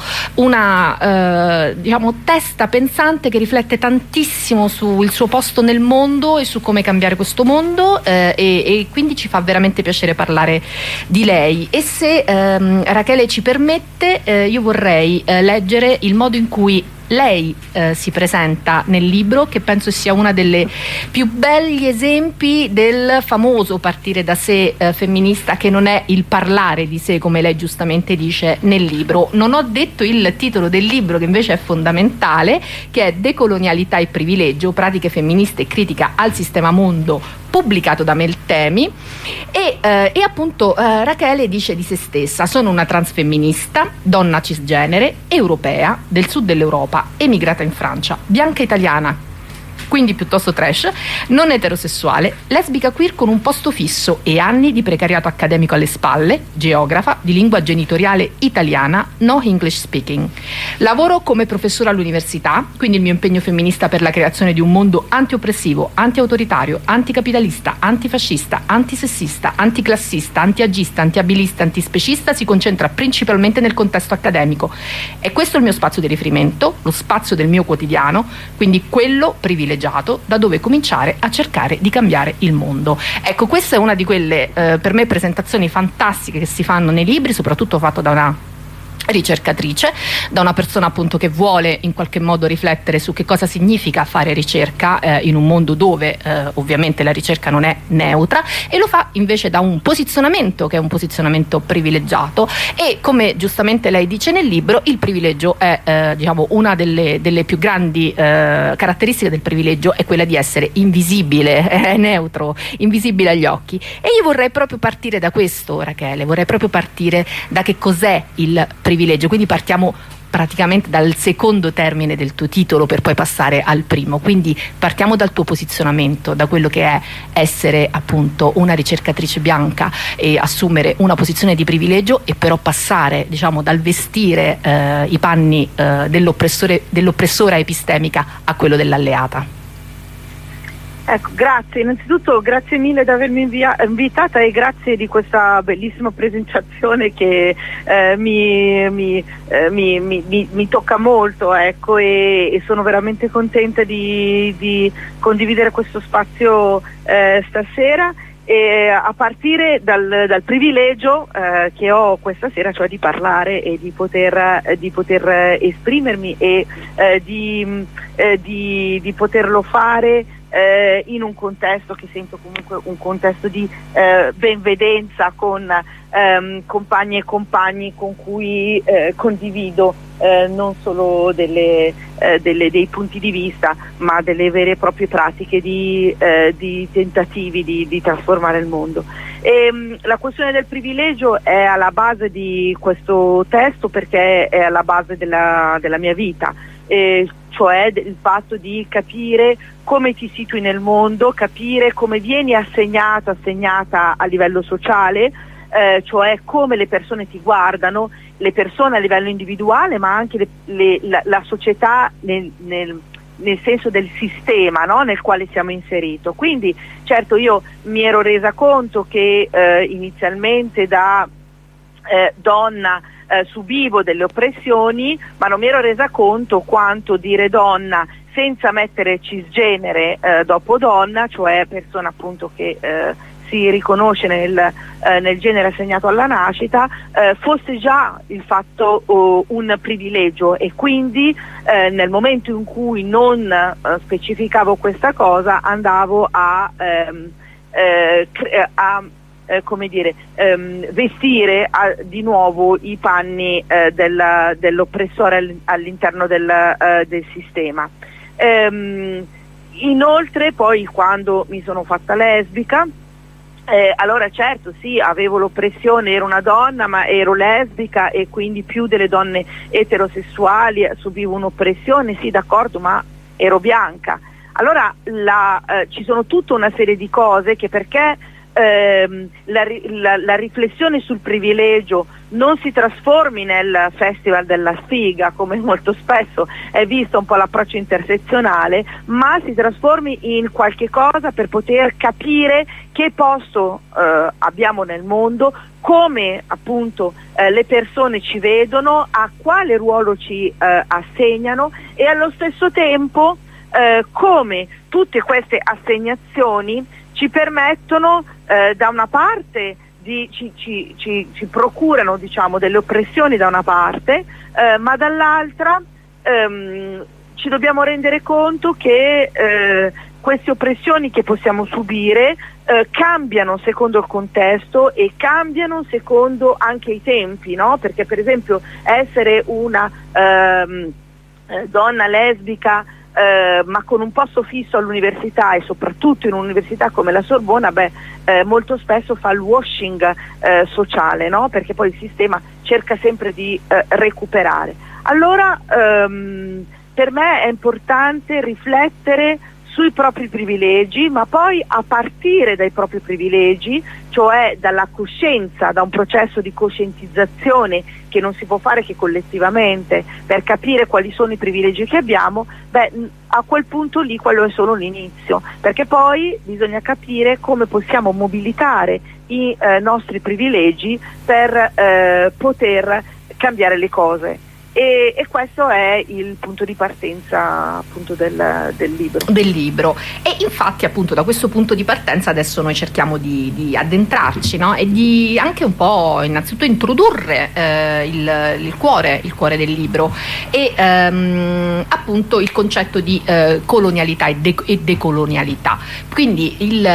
una eh, diciamo testa pensante che riflette tantissimo sul suo posto nel mondo e su come cambiare questo mondo eh, e, e quindi ci fa veramente piacere parlare di lei. E se ehm, Rachele ci permette, eh, io vorrei eh, leggere il modo in cui lei eh, si presenta nel libro, che penso sia una delle più belli esempi del famoso partire da sé eh, femminista, che non è il parlare di sé, come lei giustamente dice nel libro. Non ho detto il titolo del libro, che invece è fondamentale, che è Decolonialità e privilegio, pratiche femministe e critica al sistema mondo, pubblicato da Meltemi. E, eh, e appunto eh, Rachele dice di se stessa: sono una transfemminista, donna cisgenere, europea, del sud dell'Europa, emigrata in Francia, bianca italiana, quindi piuttosto trash, non eterosessuale, lesbica queer con un posto fisso e anni di precariato accademico alle spalle, geografa di lingua genitoriale italiana, no English speaking. Lavoro come professora all'università, quindi il mio impegno femminista per la creazione di un mondo anti-oppressivo, anti-autoritario, anticapitalista, antifascista, antisessista, anticlassista, antiagista, antiabilista, antispecista si concentra principalmente nel contesto accademico. È questo il mio spazio di riferimento, lo spazio del mio quotidiano, quindi quello privilegiato da dove cominciare a cercare di cambiare il mondo. Ecco, questa è una di quelle eh, per me presentazioni fantastiche che si fanno nei libri, soprattutto fatto da una ricercatrice, da una persona appunto che vuole in qualche modo riflettere su che cosa significa fare ricerca eh, in un mondo dove eh, ovviamente la ricerca non è neutra, e lo fa invece da un posizionamento che è un posizionamento privilegiato. E come giustamente lei dice nel libro, il privilegio è eh, diciamo una delle, delle più grandi eh, caratteristiche del privilegio è quella di essere invisibile, è neutro, invisibile agli occhi. E io vorrei proprio partire da questo, Rachele, vorrei proprio partire da che cos'è il privilegio. Quindi partiamo praticamente dal secondo termine del tuo titolo per poi passare al primo, quindi partiamo dal tuo posizionamento, da quello che è essere appunto una ricercatrice bianca e assumere una posizione di privilegio, e però passare diciamo dal vestire eh, i panni eh, dell'oppressore, dell'oppressora epistemica a quello dell'alleata. Ecco, grazie, innanzitutto grazie mille di avermi invia- invitata e grazie di questa bellissima presentazione che eh, mi, mi, eh, mi, mi, mi tocca molto, ecco, e, e sono veramente contenta di, di condividere questo spazio eh, stasera, e a partire dal, dal privilegio eh, che ho questa sera, cioè di parlare e di poter, eh, di poter esprimermi e eh, di, eh, di, di poterlo fare Eh, in un contesto che sento comunque un contesto di eh, benvedenza con ehm, compagni e compagni con cui eh, condivido eh, non solo delle, eh, delle, dei punti di vista, ma delle vere e proprie pratiche di, eh, di tentativi di, di trasformare il mondo. E, mh, la questione del privilegio è alla base di questo testo, perché è alla base della, della mia vita, eh, cioè il fatto di capire come ti situi nel mondo, capire come vieni assegnato, assegnata a livello sociale, eh, cioè come le persone ti guardano, le persone a livello individuale, ma anche le, le, la, la società nel, nel, nel senso del sistema, no? Nel quale siamo inseriti. Quindi certo io mi ero resa conto che eh, inizialmente da eh, donna Eh, subivo delle oppressioni, ma non mi ero resa conto quanto dire donna senza mettere cisgenere eh, dopo donna, cioè persona appunto che eh, si riconosce nel, eh, nel genere assegnato alla nascita, eh, fosse già il fatto oh, un privilegio, e quindi eh, nel momento in cui non eh, specificavo questa cosa andavo a, ehm, eh, cre- a Eh, come dire, ehm, vestire a, di nuovo i panni eh, del, dell'oppressore all'interno del, eh, del sistema. Ehm, inoltre poi quando mi sono fatta lesbica Eh, allora certo, sì, avevo l'oppressione, ero una donna ma ero lesbica e quindi più delle donne eterosessuali subivo un'oppressione, sì d'accordo, ma ero bianca. Allora la, eh, ci sono tutta una serie di cose che perché ehm, la, la, la riflessione sul privilegio non si trasformi nel festival della sfiga, come molto spesso è visto un po' l'approccio intersezionale, ma si trasformi in qualche cosa per poter capire che posto eh, abbiamo nel mondo, come appunto eh, le persone ci vedono, a quale ruolo ci eh, assegnano e allo stesso tempo eh, come tutte queste assegnazioni ci permettono eh, da una parte Di, ci, ci, ci, ci procurano diciamo delle oppressioni da una parte, eh, ma dall'altra ehm, ci dobbiamo rendere conto che eh, queste oppressioni che possiamo subire eh, cambiano secondo il contesto e cambiano secondo anche i tempi, no? Perché per esempio essere una ehm, eh, donna lesbica Eh, ma con un posto fisso all'università e soprattutto in un'università come la Sorbona, beh, eh, molto spesso fa il washing eh, sociale, no? Perché poi il sistema cerca sempre di eh, recuperare. Allora ehm, per me è importante riflettere sui propri privilegi, ma poi a partire dai propri privilegi, cioè dalla coscienza, da un processo di coscientizzazione che non si può fare che collettivamente per capire quali sono i privilegi che abbiamo, beh, a quel punto lì quello è solo l'inizio, perché poi bisogna capire come possiamo mobilitare i eh, nostri privilegi per eh, poter cambiare le cose. E, e questo è il punto di partenza appunto del, del libro. Del libro. E infatti appunto da questo punto di partenza adesso noi cerchiamo di, di addentrarci, no? E di anche un po' innanzitutto introdurre eh, il, il cuore, il cuore del libro e ehm, appunto il concetto di eh, colonialità e, de- e decolonialità. Quindi il,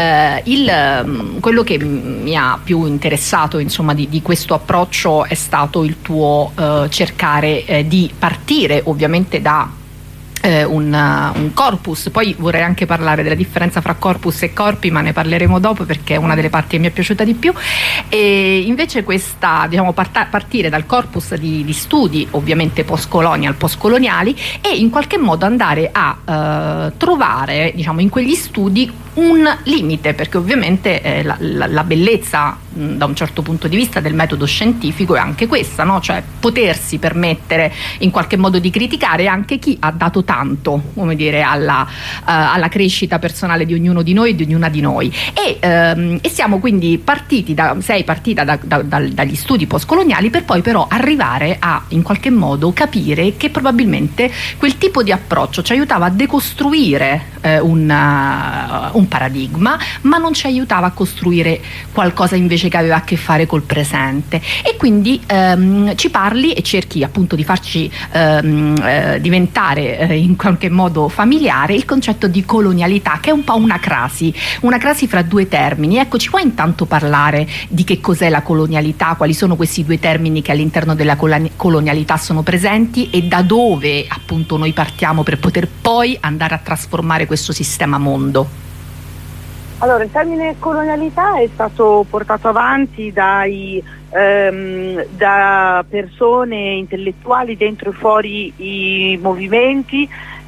il, quello che mi ha più interessato insomma di, di questo approccio è stato il tuo eh, cercare Eh, di partire ovviamente da eh, un, uh, un corpus. Poi vorrei anche parlare della differenza fra corpus e corpi, ma ne parleremo dopo perché è una delle parti che mi è piaciuta di più. E invece questa, diciamo, parta- partire dal corpus di, di studi ovviamente post-colonial, post-coloniali e in qualche modo andare a uh, trovare, diciamo, in quegli studi un limite, perché ovviamente eh, la, la, la bellezza mh, da un certo punto di vista del metodo scientifico è anche questa, no? Cioè potersi permettere in qualche modo di criticare anche chi ha dato tanto, come dire, alla, uh, alla crescita personale di ognuno di noi e di ognuna di noi. E, um, e siamo quindi partiti da, sei partita da, da, da, dagli studi postcoloniali per poi però arrivare a in qualche modo capire che probabilmente quel tipo di approccio ci aiutava a decostruire eh, un, uh, un paradigma, ma non ci aiutava a costruire qualcosa invece che aveva a che fare col presente. E quindi ehm, ci parli e cerchi appunto di farci ehm, eh, diventare eh, in qualche modo familiare il concetto di colonialità, che è un po' una crasi, una crasi fra due termini. Ecco, ci puoi intanto parlare di che cos'è la colonialità, quali sono questi due termini che all'interno della colonialità sono presenti e da dove appunto noi partiamo per poter poi andare a trasformare questo sistema mondo? Allora, il termine colonialità è stato portato avanti dai, ehm, da persone intellettuali dentro e fuori i movimenti,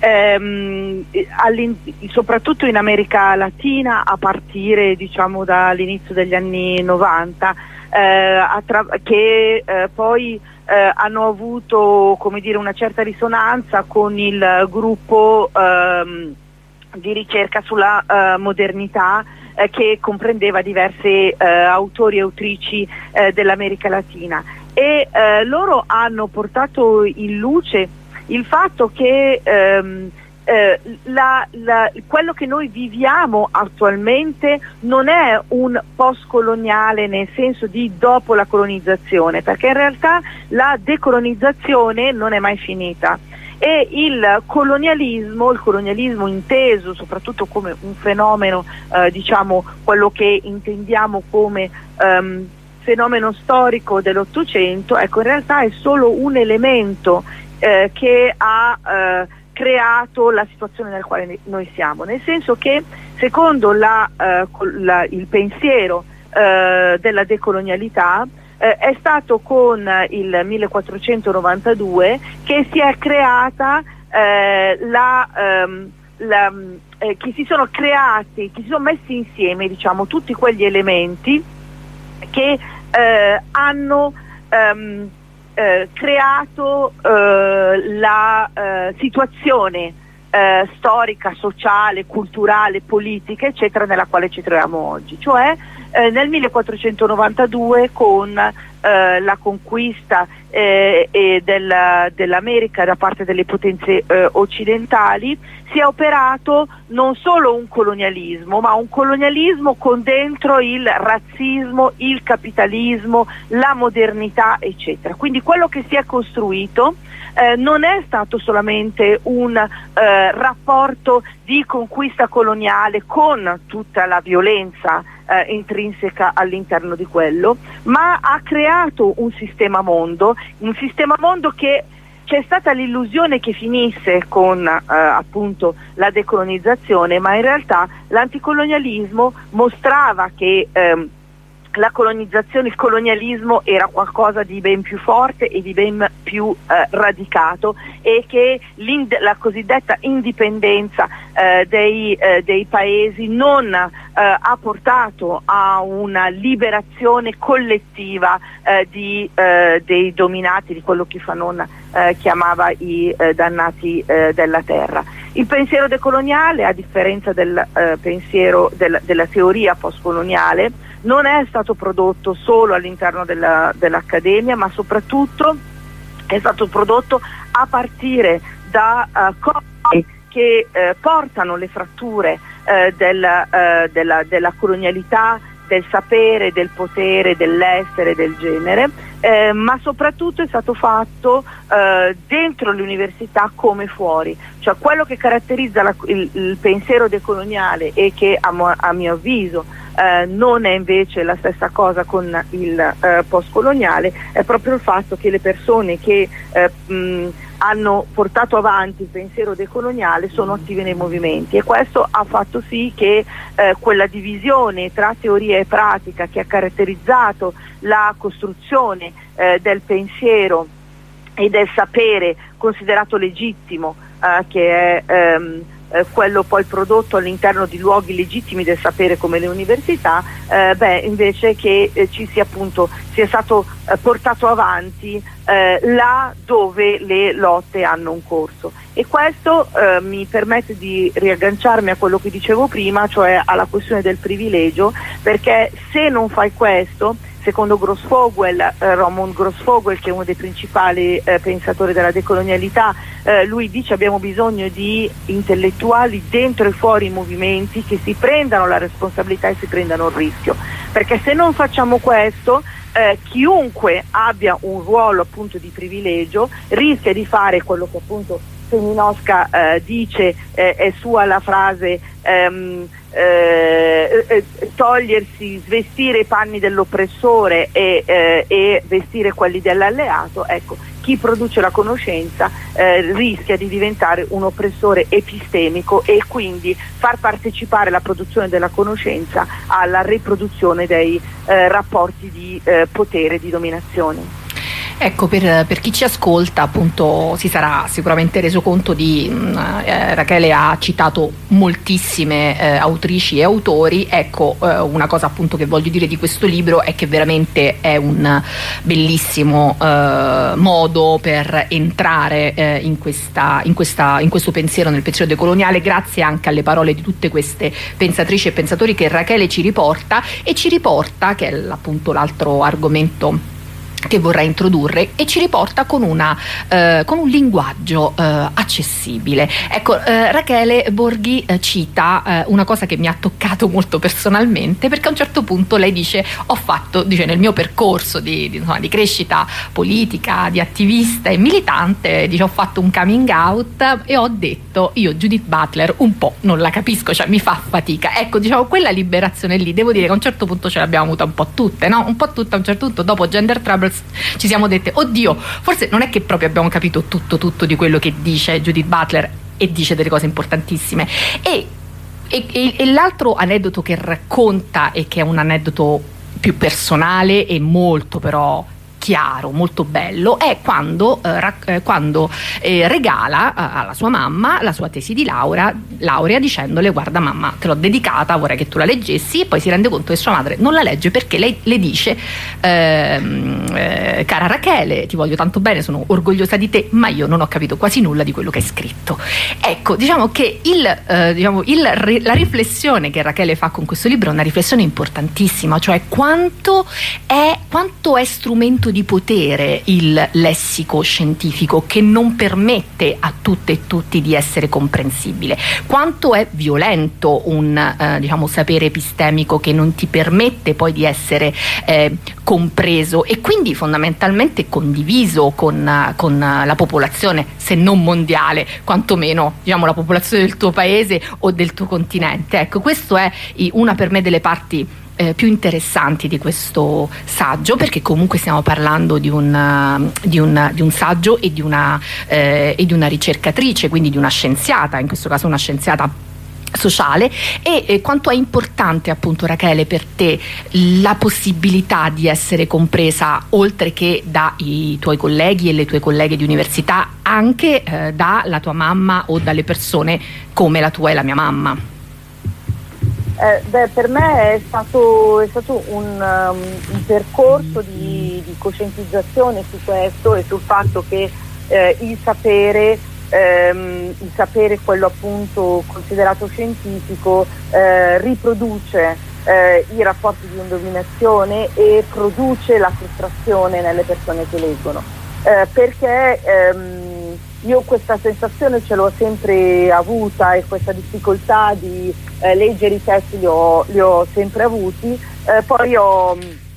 ehm, soprattutto in America Latina a partire diciamo dall'inizio degli anni novanta, eh, attra- che eh, poi eh, hanno avuto, come dire, una certa risonanza con il gruppo ehm, di ricerca sulla uh, modernità eh, che comprendeva diversi uh, autori e autrici uh, dell'America Latina e uh, loro hanno portato in luce il fatto che um, uh, la, la, quello che noi viviamo attualmente non è un post-coloniale nel senso di dopo la colonizzazione, perché in realtà la decolonizzazione non è mai finita. E il colonialismo, il colonialismo inteso soprattutto come un fenomeno, eh, diciamo quello che intendiamo come ehm, fenomeno storico dell'Ottocento, ecco, in realtà è solo un elemento eh, che ha eh, creato la situazione nella quale noi siamo, nel senso che secondo la, eh, la, il pensiero eh, della decolonialità, eh, è stato con il millequattrocentonovantadue che si è creata eh, la, ehm, la eh, che si sono creati, che si sono messi insieme, diciamo, tutti quegli elementi che eh, hanno ehm, eh, creato eh, la eh, situazione eh, storica, sociale, culturale, politica, eccetera, nella quale ci troviamo oggi. Cioè eh, nel millequattrocentonovantadue, con eh, la conquista eh, e della, dell'America da parte delle potenze eh, occidentali, si è operato non solo un colonialismo, ma un colonialismo con dentro il razzismo, il capitalismo, la modernità, eccetera. Quindi quello che si è costruito eh, non è stato solamente un eh, rapporto di conquista coloniale con tutta la violenza eh, intrinseca all'interno di quello, ma ha creato un sistema mondo, un sistema mondo che c'è stata l'illusione che finisse con eh, appunto la decolonizzazione, ma in realtà l'anticolonialismo mostrava che ehm, la colonizzazione, il colonialismo era qualcosa di ben più forte e di ben più eh, radicato, e che la cosiddetta indipendenza eh, dei, eh, dei paesi non eh, ha portato a una liberazione collettiva eh, di, eh, dei dominati, di quello che Fanon eh, chiamava i eh, dannati eh, della terra. Il pensiero decoloniale, a differenza del eh, pensiero del, della teoria postcoloniale, non è stato prodotto solo all'interno della, dell'accademia, ma soprattutto è stato prodotto a partire da uh, corpi che uh, portano le fratture uh, della, uh, della, della colonialità, del sapere, del potere, dell'essere, del genere, eh, ma soprattutto è stato fatto eh, dentro le università come fuori. Cioè quello che caratterizza la, il, il pensiero decoloniale, e che a, mo, a mio avviso eh, non è invece la stessa cosa con il eh, postcoloniale, è proprio il fatto che le persone che eh, mh, hanno portato avanti il pensiero decoloniale sono attive nei movimenti, e questo ha fatto sì che eh, quella divisione tra teoria e pratica che ha caratterizzato la costruzione eh, del pensiero e del sapere considerato legittimo, eh, che è ehm, eh, quello poi prodotto all'interno di luoghi legittimi del sapere come le università, eh, beh, invece che eh, ci sia appunto sia stato eh, portato avanti eh, là dove le lotte hanno un corso. E questo eh, mi permette di riagganciarmi a quello che dicevo prima, cioè alla questione del privilegio, perché se non fai questo, secondo Grossfogel, eh, Ramon Grossfogel, che è uno dei principali eh, pensatori della decolonialità, eh, lui dice: abbiamo bisogno di intellettuali dentro e fuori i movimenti che si prendano la responsabilità e si prendano il rischio, perché se non facciamo questo, eh, chiunque abbia un ruolo appunto di privilegio rischia di fare quello che appunto Seminosca eh, dice, eh, è sua la frase, ehm, eh, eh, togliersi, svestire i panni dell'oppressore e, eh, e vestire quelli dell'alleato. Ecco, chi produce la conoscenza eh, rischia di diventare un oppressore epistemico, e quindi far partecipare la produzione della conoscenza alla riproduzione dei eh, rapporti di eh, potere, di dominazione. Ecco, per, per chi ci ascolta, appunto, si sarà sicuramente reso conto di eh, Rachele ha citato moltissime eh, autrici e autori. Ecco, eh, una cosa appunto che voglio dire di questo libro è che veramente è un bellissimo eh, modo per entrare eh, in, questa, in, questa, in questo pensiero, nel pensiero decoloniale, grazie anche alle parole di tutte queste pensatrici e pensatori che Rachele ci riporta, e ci riporta, che è appunto l'altro argomento che vorrà introdurre, e ci riporta con, una, eh, con un linguaggio eh, accessibile. Ecco, eh, Rachele Borghi eh, cita eh, una cosa che mi ha toccato molto personalmente, perché a un certo punto lei dice: ho fatto, dice, nel mio percorso di, di, insomma, di crescita politica, di attivista e militante, dice, ho fatto un coming out e ho detto: io Judith Butler un po' non la capisco, cioè mi fa fatica. Ecco, diciamo, quella liberazione lì, devo dire che a un certo punto ce l'abbiamo avuta un po' tutte, no? Un po' tutte. A un certo punto, dopo Gender Troubles, ci siamo dette: oddio, forse non è che proprio abbiamo capito tutto tutto di quello che dice Judith Butler, e dice delle cose importantissime. E, e, e, e l'altro aneddoto che racconta, e che è un aneddoto più personale e molto però chiaro, molto bello, è quando, eh, rac- eh, quando eh, regala eh, alla sua mamma la sua tesi di laurea, laurea dicendole: guarda mamma, te l'ho dedicata, vorrei che tu la leggessi. E poi si rende conto che sua madre non la legge perché lei le dice: ehm, eh, cara Rachele, ti voglio tanto bene, sono orgogliosa di te, ma io non ho capito quasi nulla di quello che hai scritto. Ecco, diciamo che il, eh, diciamo, il, la riflessione che Rachele fa con questo libro è una riflessione importantissima, cioè quanto è, quanto è strumento di potere il lessico scientifico, che non permette a tutte e tutti di essere comprensibile, quanto è violento un eh, diciamo sapere epistemico che non ti permette poi di essere eh, compreso e quindi fondamentalmente condiviso con, con la popolazione, se non mondiale, quantomeno diciamo la popolazione del tuo paese o del tuo continente. Ecco, questo è una per me delle parti Eh, più interessanti di questo saggio, perché comunque stiamo parlando di un, di un, di un saggio e di, una, eh, e di una ricercatrice, quindi di una scienziata, in questo caso una scienziata sociale, e eh, quanto è importante appunto, Rachele, per te la possibilità di essere compresa, oltre che dai tuoi colleghi e le tue colleghe di università, anche eh, dalla tua mamma o dalle persone come la tua e la mia mamma. Eh, beh, per me è stato, è stato un, um, un percorso di, di coscientizzazione su questo e sul fatto che eh, il sapere, ehm, il sapere quello appunto considerato scientifico, eh, riproduce eh, i rapporti di dominazione e produce la frustrazione nelle persone che leggono. Eh, perché ehm, io questa sensazione ce l'ho sempre avuta e questa difficoltà di eh, leggere i testi li ho, li ho sempre avuti, eh, poi ho,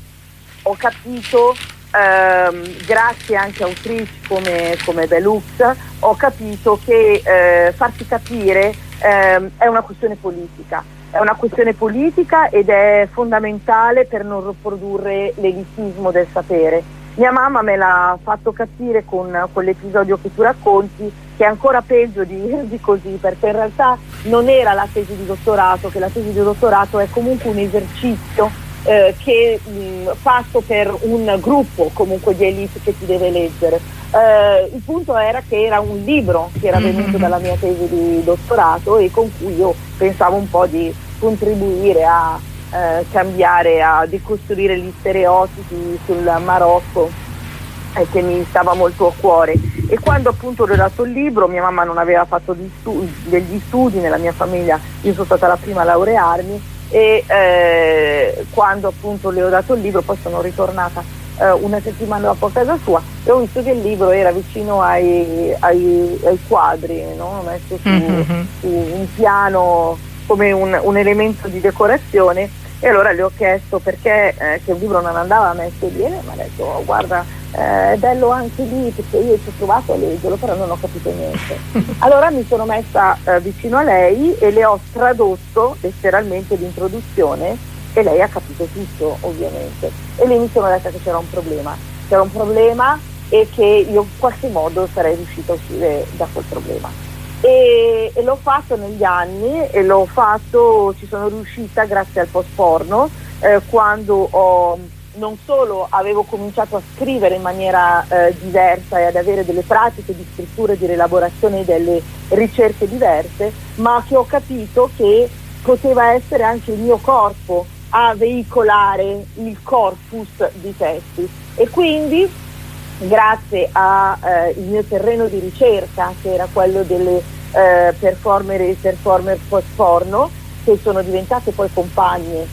ho capito, ehm, grazie anche a autrici come, come Belux, ho capito che eh, farsi capire ehm, è una questione politica, è una questione politica ed è fondamentale per non riprodurre l'elitismo del sapere. Mia mamma me l'ha fatto capire con quell'episodio che tu racconti, che è ancora peggio di, di così, perché in realtà non era la tesi di dottorato, che la tesi di dottorato è comunque un esercizio eh, che mh, fatto per un gruppo comunque di elite che ti deve leggere. Eh, il punto era che era un libro che era venuto mm-hmm. dalla mia tesi di dottorato e con cui io pensavo un po' di contribuire a Eh, cambiare, a decostruire gli stereotipi sul Marocco eh, che mi stava molto a cuore. E quando appunto ho dato il libro, mia mamma non aveva fatto di studi, degli studi nella mia famiglia, io sono stata la prima a laurearmi e eh, quando appunto le ho dato il libro poi sono ritornata eh, una settimana dopo a casa sua e ho visto che il libro era vicino ai, ai, ai quadri, no? Messo su, mm-hmm. su un piano come un, un elemento di decorazione, e allora le ho chiesto perché eh, che il libro non andava messo lì, e mi ha detto oh, guarda eh, è bello anche lì, perché io ci ho provato a leggerlo però non ho capito niente. Allora mi sono messa eh, vicino a lei e le ho tradotto letteralmente l'introduzione e lei ha capito tutto ovviamente, e lì mi sono detta che c'era un problema, c'era un problema e che io in qualche modo sarei riuscita a uscire da quel problema. E, e l'ho fatto negli anni e l'ho fatto, ci sono riuscita grazie al post porno, eh, quando ho, non solo avevo cominciato a scrivere in maniera eh, diversa e ad avere delle pratiche di scrittura e di rielaborazione delle ricerche diverse, ma che ho capito che poteva essere anche il mio corpo a veicolare il corpus di testi, e quindi grazie al eh, mio terreno di ricerca, che era quello delle eh, performer e performer post porno, che sono diventate poi compagne,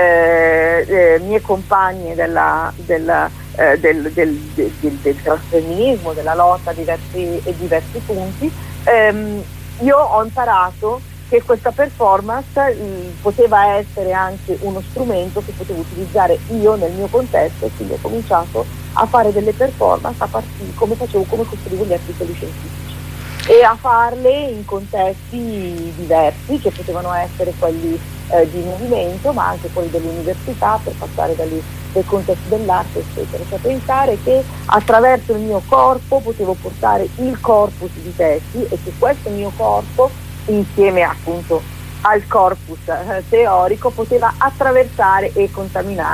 eh, eh, mie compagne della, della, eh, del, del, del, del, del transfemminismo, della lotta a diversi, a diversi punti, ehm, io ho imparato che questa performance mh, poteva essere anche uno strumento che potevo utilizzare io nel mio contesto, e quindi ho cominciato a fare delle performance a partire come facevo, come costruivo gli articoli scientifici, e a farle in contesti diversi, che potevano essere quelli eh, di movimento, ma anche quelli dell'università, per passare dagli, dai contesti dell'arte, eccetera. Cioè pensare che attraverso il mio corpo potevo portare il corpus di testi, e che questo mio corpo, insieme appunto al corpus eh, teorico, poteva attraversare e contaminare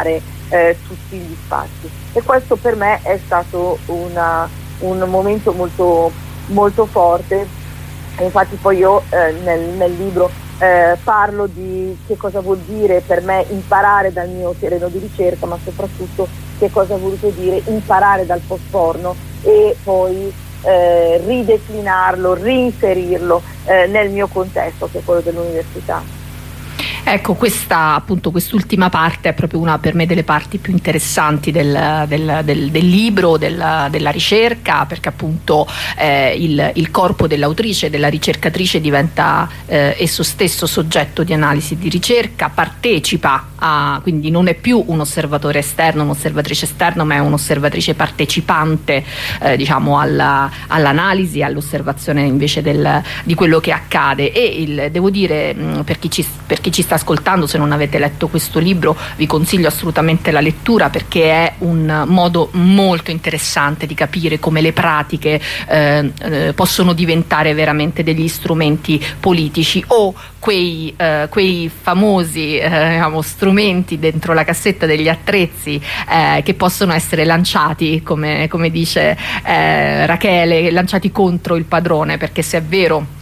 eh, tutti gli spazi, e questo per me è stato una, un momento molto, molto forte. E infatti poi io eh, nel, nel libro eh, parlo di che cosa vuol dire per me imparare dal mio terreno di ricerca, ma soprattutto che cosa ha voluto dire imparare dal post porno e poi eh, rideclinarlo, reinserirlo eh, nel mio contesto, che è quello dell'università. Ecco, questa appunto quest'ultima parte è proprio una per me delle parti più interessanti del, del, del, del libro, del, della ricerca, perché appunto eh, il, il corpo dell'autrice, della ricercatrice diventa eh, esso stesso soggetto di analisi di ricerca, partecipa a, quindi non è più un osservatore esterno, un'osservatrice esterna, ma è un'osservatrice partecipante eh, diciamo alla, all'analisi, all'osservazione invece del, di quello che accade. E il, devo dire, mh, per chi ci, per chi ci sta ascoltando, se non avete letto questo libro vi consiglio assolutamente la lettura, perché è un modo molto interessante di capire come le pratiche eh, eh, possono diventare veramente degli strumenti politici, o quei, eh, quei famosi eh, diciamo, strumenti dentro la cassetta degli attrezzi eh, che possono essere lanciati, come, come dice eh, Rachele, lanciati contro il padrone, perché se è vero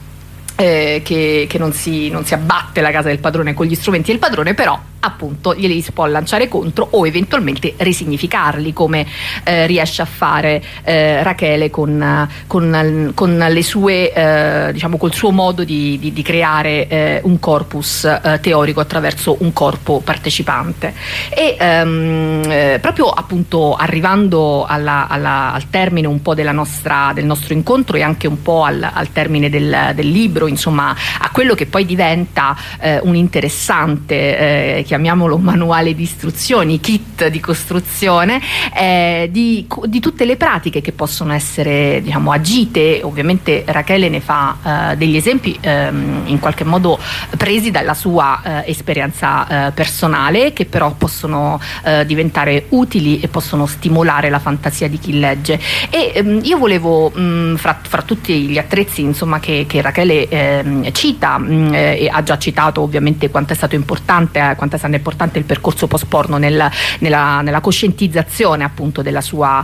Eh, che, che non, si, non si abbatte la casa del padrone con gli strumenti del padrone, però appunto glieli si può lanciare contro o eventualmente risignificarli, come eh, riesce a fare eh, Rachele con, con, con le sue eh, diciamo col suo modo di, di, di creare eh, un corpus eh, teorico attraverso un corpo partecipante. E ehm, eh, proprio appunto arrivando alla, alla, al termine un po' della nostra, del nostro incontro, e anche un po' al, al termine del, del libro, insomma a quello che poi diventa eh, un interessante eh, chiamiamolo manuale di istruzioni, kit di costruzione eh, di, di tutte le pratiche che possono essere diciamo agite. Ovviamente Rachele ne fa eh, degli esempi ehm, in qualche modo presi dalla sua eh, esperienza eh, personale, che però possono eh, diventare utili e possono stimolare la fantasia di chi legge. E ehm, io volevo mh, fra, fra tutti gli attrezzi insomma che, che Rachele ehm, cita mh, e ha già citato ovviamente quanto è stato importante eh, quanto è stato importante il percorso post porno nel, nella, nella coscientizzazione appunto della sua,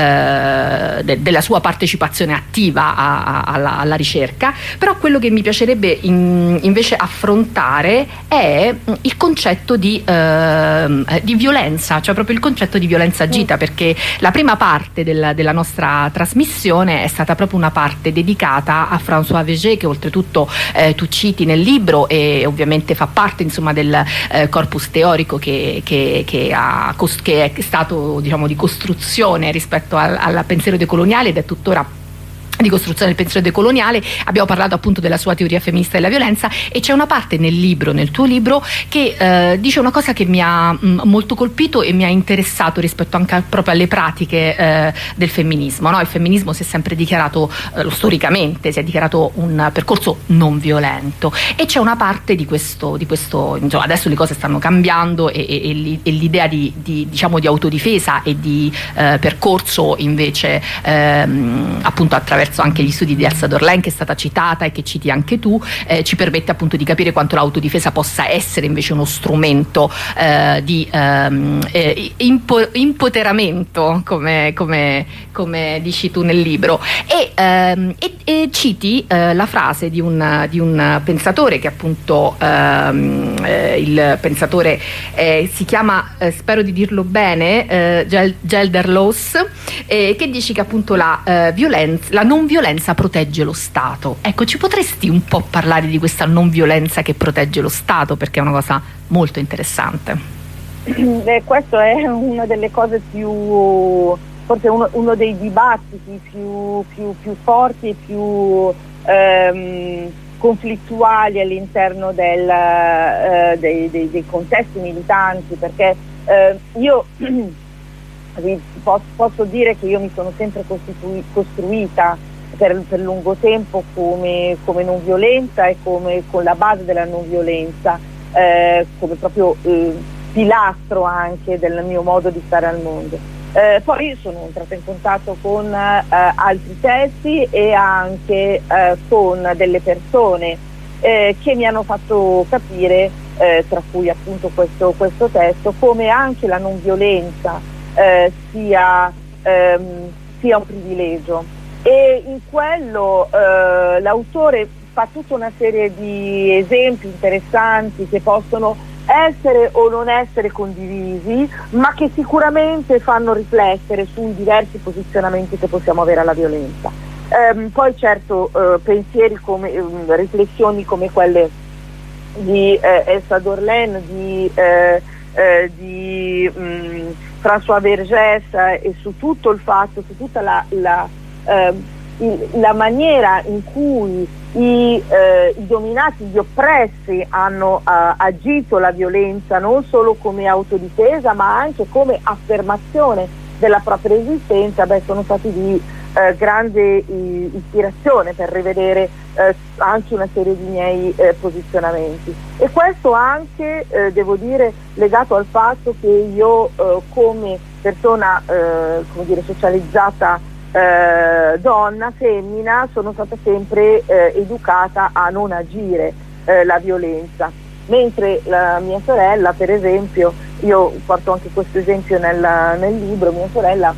eh, de, della sua partecipazione attiva a, a, alla, alla ricerca. Però quello che mi piacerebbe in, invece affrontare è il concetto di, eh, di violenza, cioè proprio il concetto di violenza agita, perché la prima parte del, della nostra trasmissione è stata proprio una parte dedicata a François Véget, che oltretutto eh, tu citi nel libro e ovviamente fa parte insomma del eh, corpus teorico che, che, che, ha, che è stato diciamo di costruzione rispetto al, al pensiero decoloniale ed è tuttora di costruzione del pensiero decoloniale. Abbiamo parlato appunto della sua teoria femminista della violenza, e c'è una parte nel libro, nel tuo libro, che eh, dice una cosa che mi ha mh, molto colpito e mi ha interessato rispetto anche a, proprio alle pratiche eh, del femminismo, no? Il femminismo si è sempre dichiarato, eh, storicamente si è dichiarato un percorso non violento, e c'è una parte di questo, di questo insomma, adesso le cose stanno cambiando e, e, e l'idea di, di, diciamo, di autodifesa e di eh, percorso invece ehm, appunto attraverso anche gli studi di Elsa Dorlain, che è stata citata e che citi anche tu, eh, ci permette appunto di capire quanto l'autodifesa possa essere invece uno strumento eh, di ehm, eh, impo- impoteramento, come, come, come dici tu nel libro. E, ehm, e, e citi eh, la frase di un, di un pensatore che appunto ehm, eh, il pensatore eh, si chiama, eh, spero di dirlo bene, eh, Gel- Gelderloos, eh, che dice che appunto la eh, violenza, la non violenza protegge lo Stato. Ecco, ci potresti un po' parlare di questa non violenza che protegge lo Stato, perché è una cosa molto interessante. Beh, questo è una delle cose più, forse uno, uno dei dibattiti più, più, più forti e più ehm, conflittuali all'interno del, eh, dei, dei, dei contesti militanti, perché eh, io posso, posso dire che io mi sono sempre costitui, costruita per, per lungo tempo come, come non violenza e come con la base della non violenza eh, come proprio eh, pilastro anche del mio modo di stare al mondo. Eh, poi sono entrata in contatto con eh, altri testi e anche eh, con delle persone eh, che mi hanno fatto capire eh, tra cui appunto questo, questo testo, come anche la non violenza eh, sia, ehm, sia un privilegio. E in quello eh, l'autore fa tutta una serie di esempi interessanti che possono essere o non essere condivisi, ma che sicuramente fanno riflettere sui diversi posizionamenti che possiamo avere alla violenza. Ehm, poi certo eh, pensieri come eh, riflessioni come quelle di eh, Elsa Dorlain, di, eh, eh, di mh, François Vergès, eh, e su tutto il fatto, su tutta la, la, eh, il, la maniera in cui i, eh, i dominati, gli oppressi hanno uh, agito la violenza non solo come autodifesa ma anche come affermazione della propria esistenza, beh, sono stati di eh, grande i, ispirazione per rivedere eh, anche una serie di miei eh, posizionamenti. E questo anche, eh, devo dire, legato al fatto che io eh, come persona eh, come dire, socializzata Eh, donna, femmina, sono stata sempre eh, educata a non agire eh, la violenza, mentre la mia sorella, per esempio, io porto anche questo esempio nel, nel libro, mia sorella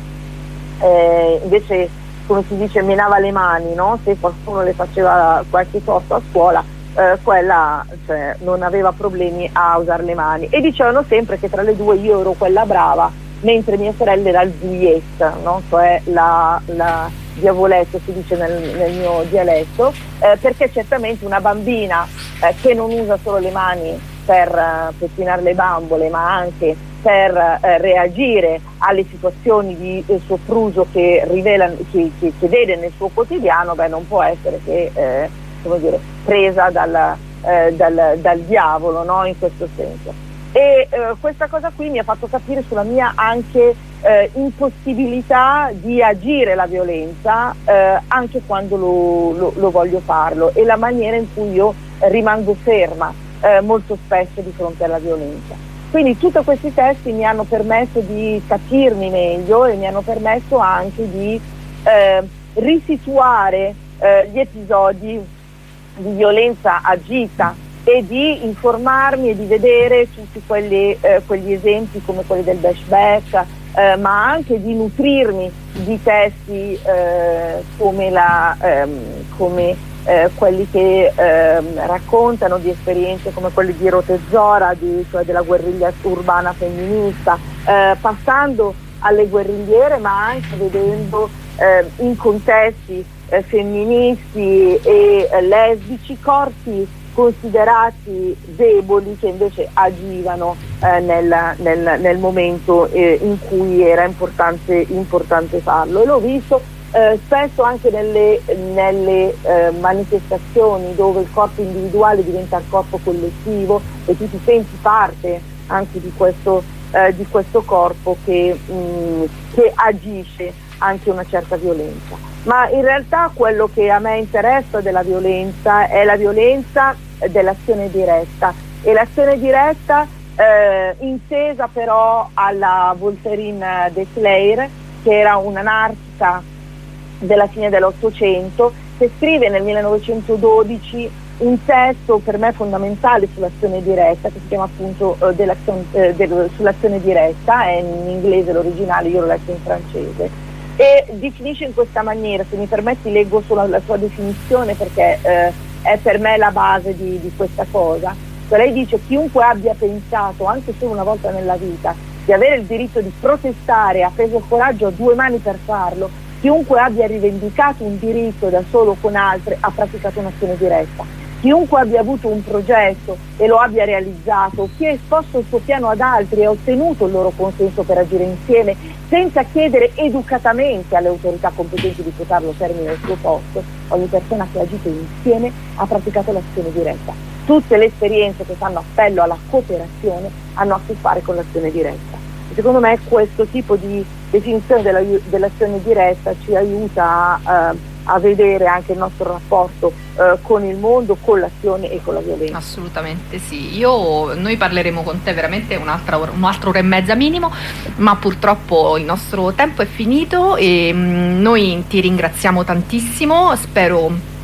eh, invece, come si dice, menava le mani, no? Se qualcuno le faceva qualche torto a scuola, eh, quella cioè, non aveva problemi a usare le mani, e dicevano sempre che tra le due io ero quella brava, mentre mia sorella era il Juliette, no? Cioè la, la diavoletto, si dice nel, nel mio dialetto, eh, perché certamente una bambina eh, che non usa solo le mani per uh, pettinare le bambole, ma anche per uh, reagire alle situazioni di eh, sopruso che, rivela, che, che, che vede nel suo quotidiano, beh, non può essere che eh, come dire, presa dal, eh, dal, dal diavolo, no? In questo senso. E eh, questa cosa qui mi ha fatto capire sulla mia anche eh, impossibilità di agire la violenza eh, anche quando lo, lo, lo voglio farlo, e la maniera in cui io rimango ferma eh, molto spesso di fronte alla violenza. Quindi tutti questi testi mi hanno permesso di capirmi meglio e mi hanno permesso anche di eh, risituare eh, gli episodi di violenza agita e di informarmi e di vedere tutti quelli, eh, quegli esempi come quelli del flashback, eh, ma anche di nutrirmi di testi eh, come, la, ehm, come eh, quelli che ehm, raccontano di esperienze come quelli di Rote Zora, di, cioè della guerriglia urbana femminista, eh, passando alle guerrigliere, ma anche vedendo eh, in contesti eh, femministi e eh, lesbici corpi considerati deboli che invece agivano eh, nel, nel, nel momento eh, in cui era importante, importante farlo, e l'ho visto eh, spesso anche nelle, nelle eh, manifestazioni dove il corpo individuale diventa il corpo collettivo e tu ti senti parte anche di questo, eh, di questo corpo che, mh, che agisce anche una certa violenza. Ma in realtà quello che a me interessa della violenza è la violenza dell'azione diretta, e l'azione diretta eh, intesa però alla Voltairine de Cleyre, che era un'anarchica della fine dell'Ottocento, che scrive nel millenovecentododici un testo per me fondamentale sull'azione diretta, che si chiama appunto eh, dell'azione, eh, del, sull'azione diretta, è in inglese l'originale, io l'ho letto in francese, e definisce in questa maniera. Se mi permetti leggo solo la sua definizione perché eh, è per me la base di, di questa cosa. Cioè, lei dice: chiunque abbia pensato anche solo una volta nella vita di avere il diritto di protestare, ha preso il coraggio a due mani per farlo, chiunque abbia rivendicato un diritto da solo con altri ha praticato un'azione diretta, chiunque abbia avuto un progetto e lo abbia realizzato, chi ha esposto il suo piano ad altri e ha ottenuto il loro consenso per agire insieme senza chiedere educatamente alle autorità competenti di portarlo a termine al suo posto, ogni persona che ha agito insieme ha praticato l'azione diretta. Tutte le esperienze che fanno appello alla cooperazione hanno a che fare con l'azione diretta. E secondo me questo tipo di definizione della, dell'azione diretta ci aiuta a, a vedere anche il nostro rapporto eh, con il mondo, con l'azione e con la violenza. Assolutamente sì. Io, noi parleremo con te veramente un'altra ora, un'altra ora e mezza minimo, ma purtroppo il nostro tempo è finito e mh, noi ti ringraziamo tantissimo. Spero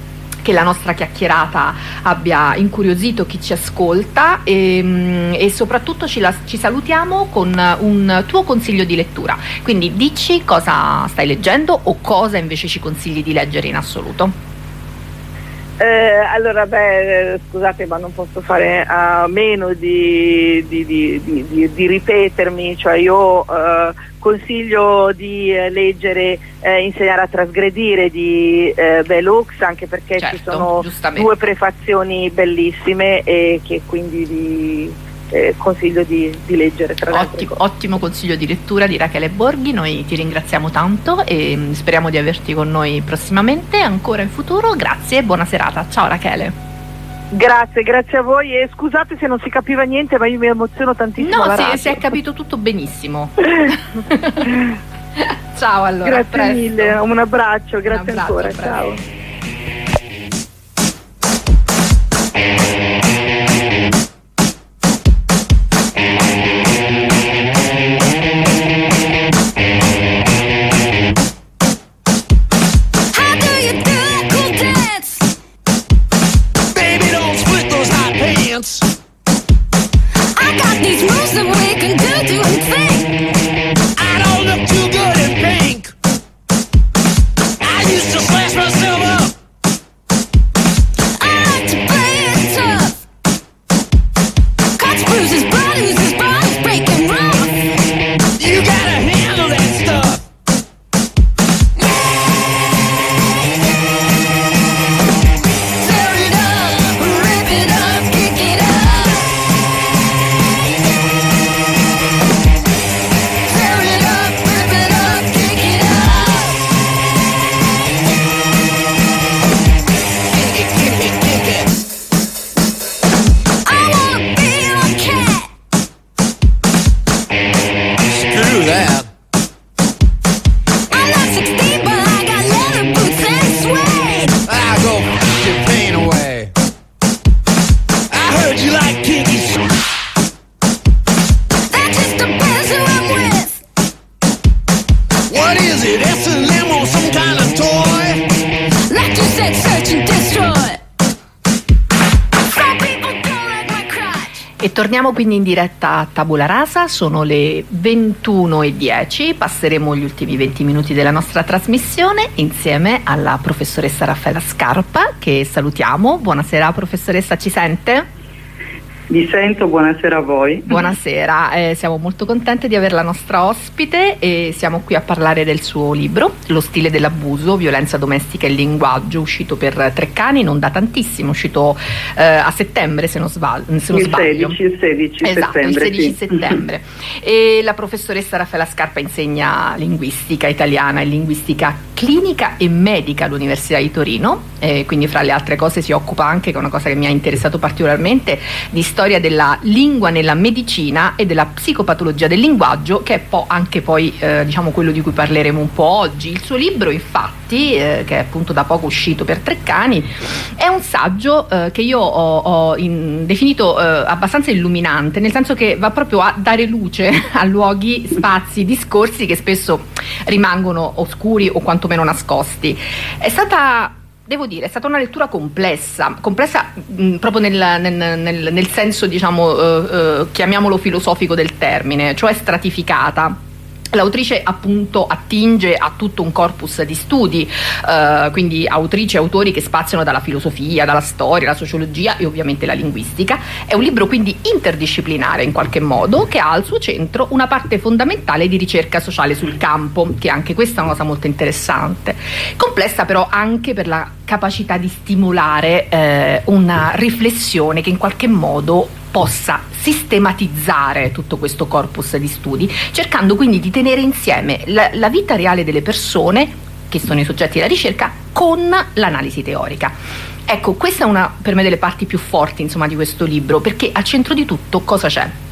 che la nostra chiacchierata abbia incuriosito chi ci ascolta e, e soprattutto ci, la, ci salutiamo con un tuo consiglio di lettura. Quindi dici cosa stai leggendo o cosa invece ci consigli di leggere in assoluto. Eh, allora, beh, scusate, ma non posso fare a meno di, di, di, di, di, di ripetermi, cioè io eh, consiglio di eh, leggere eh, Insegnare a trasgredire di eh, Bell Hooks, anche perché certo, ci sono due prefazioni bellissime e che quindi vi eh, consiglio di, di leggere. Tra ottimo, ottimo consiglio di lettura di Rachele Borghi, noi ti ringraziamo tanto e speriamo di averti con noi prossimamente, ancora in futuro. Grazie e buona serata. Ciao Rachele. Grazie, grazie a voi e scusate se non si capiva niente, ma io mi emoziono tantissimo. No, alla si, radio. si è capito tutto benissimo. Ciao allora. Grazie presto. mille, un abbraccio, grazie un abbraccio, ancora, presto. ciao. Torniamo quindi in diretta a Tabula Rasa, sono le ventuno e dieci, passeremo gli ultimi venti minuti della nostra trasmissione insieme alla professoressa Raffaella Scarpa, che salutiamo. Buonasera professoressa, ci sente? Vi sento, buonasera a voi. Buonasera, eh, siamo molto contente di avere la nostra ospite e siamo qui a parlare del suo libro Lo stile dell'abuso, violenza domestica e linguaggio, uscito per Treccani, non da tantissimo, uscito eh, a settembre se non, sbal- se non il sbaglio. sedici, il sedici esatto, settembre. il sedici sì. settembre. E la professoressa Raffaella Scarpa insegna linguistica italiana e linguistica clinica e medica all'Università di Torino, e quindi fra le altre cose si occupa anche, che è una cosa che mi ha interessato particolarmente, di storia della lingua nella medicina e della psicopatologia del linguaggio, che è po' anche poi eh, diciamo quello di cui parleremo un po' oggi. Il suo libro infatti, eh, che è appunto da poco uscito per Treccani, è un saggio eh, che io ho, ho in, definito eh, abbastanza illuminante, nel senso che va proprio a dare luce a luoghi, spazi, discorsi che spesso rimangono oscuri o quantomeno nascosti. È stata, devo dire, è stata una lettura complessa, complessa mh, proprio nel, nel, nel, nel senso, diciamo, eh, eh, chiamiamolo filosofico del termine, cioè stratificata. L'autrice appunto attinge a tutto un corpus di studi, eh, quindi autrici e autori che spaziano dalla filosofia, dalla storia, la sociologia e ovviamente la linguistica. È un libro quindi interdisciplinare in qualche modo, che ha al suo centro una parte fondamentale di ricerca sociale sul campo, che anche questa è una cosa molto interessante. Complessa però anche per la capacità di stimolare eh, una riflessione che in qualche modo possa sistematizzare tutto questo corpus di studi, cercando quindi di tenere insieme la, la vita reale delle persone, che sono i soggetti della ricerca, con l'analisi teorica. Ecco, questa è una per me delle parti più forti, insomma, di questo libro, perché al centro di tutto cosa c'è?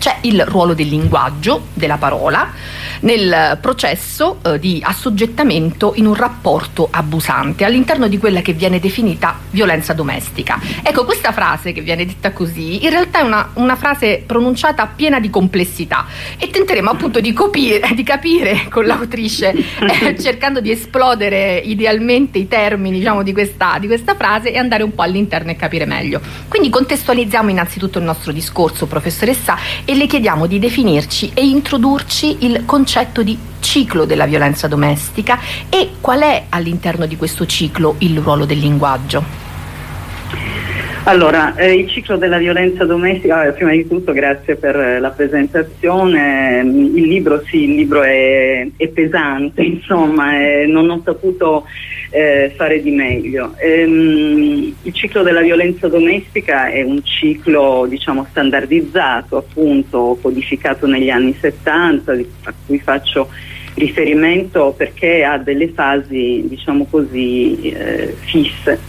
C'è il ruolo del linguaggio, della parola, nel processo eh, di assoggettamento in un rapporto abusante all'interno di quella che viene definita violenza domestica. Ecco, questa frase che viene detta così in realtà è una, una frase pronunciata piena di complessità, e tenteremo appunto di, copire, di capire con l'autrice eh, cercando di esplodere idealmente i termini, diciamo, di questa, di questa frase e andare un po' all'interno e capire meglio. Quindi contestualizziamo innanzitutto il nostro discorso, professoressa, e le chiediamo di definirci e introdurci il concetto di ciclo della violenza domestica e qual è all'interno di questo ciclo il ruolo del linguaggio. Allora, eh, il ciclo della violenza domestica, eh, prima di tutto grazie per eh, la presentazione. Il libro sì, il libro è, è pesante, insomma, eh, non ho saputo eh, fare di meglio. Ehm, il ciclo della violenza domestica è un ciclo, diciamo, standardizzato, appunto, codificato negli anni settanta, a cui faccio riferimento perché ha delle fasi, diciamo così, eh, fisse.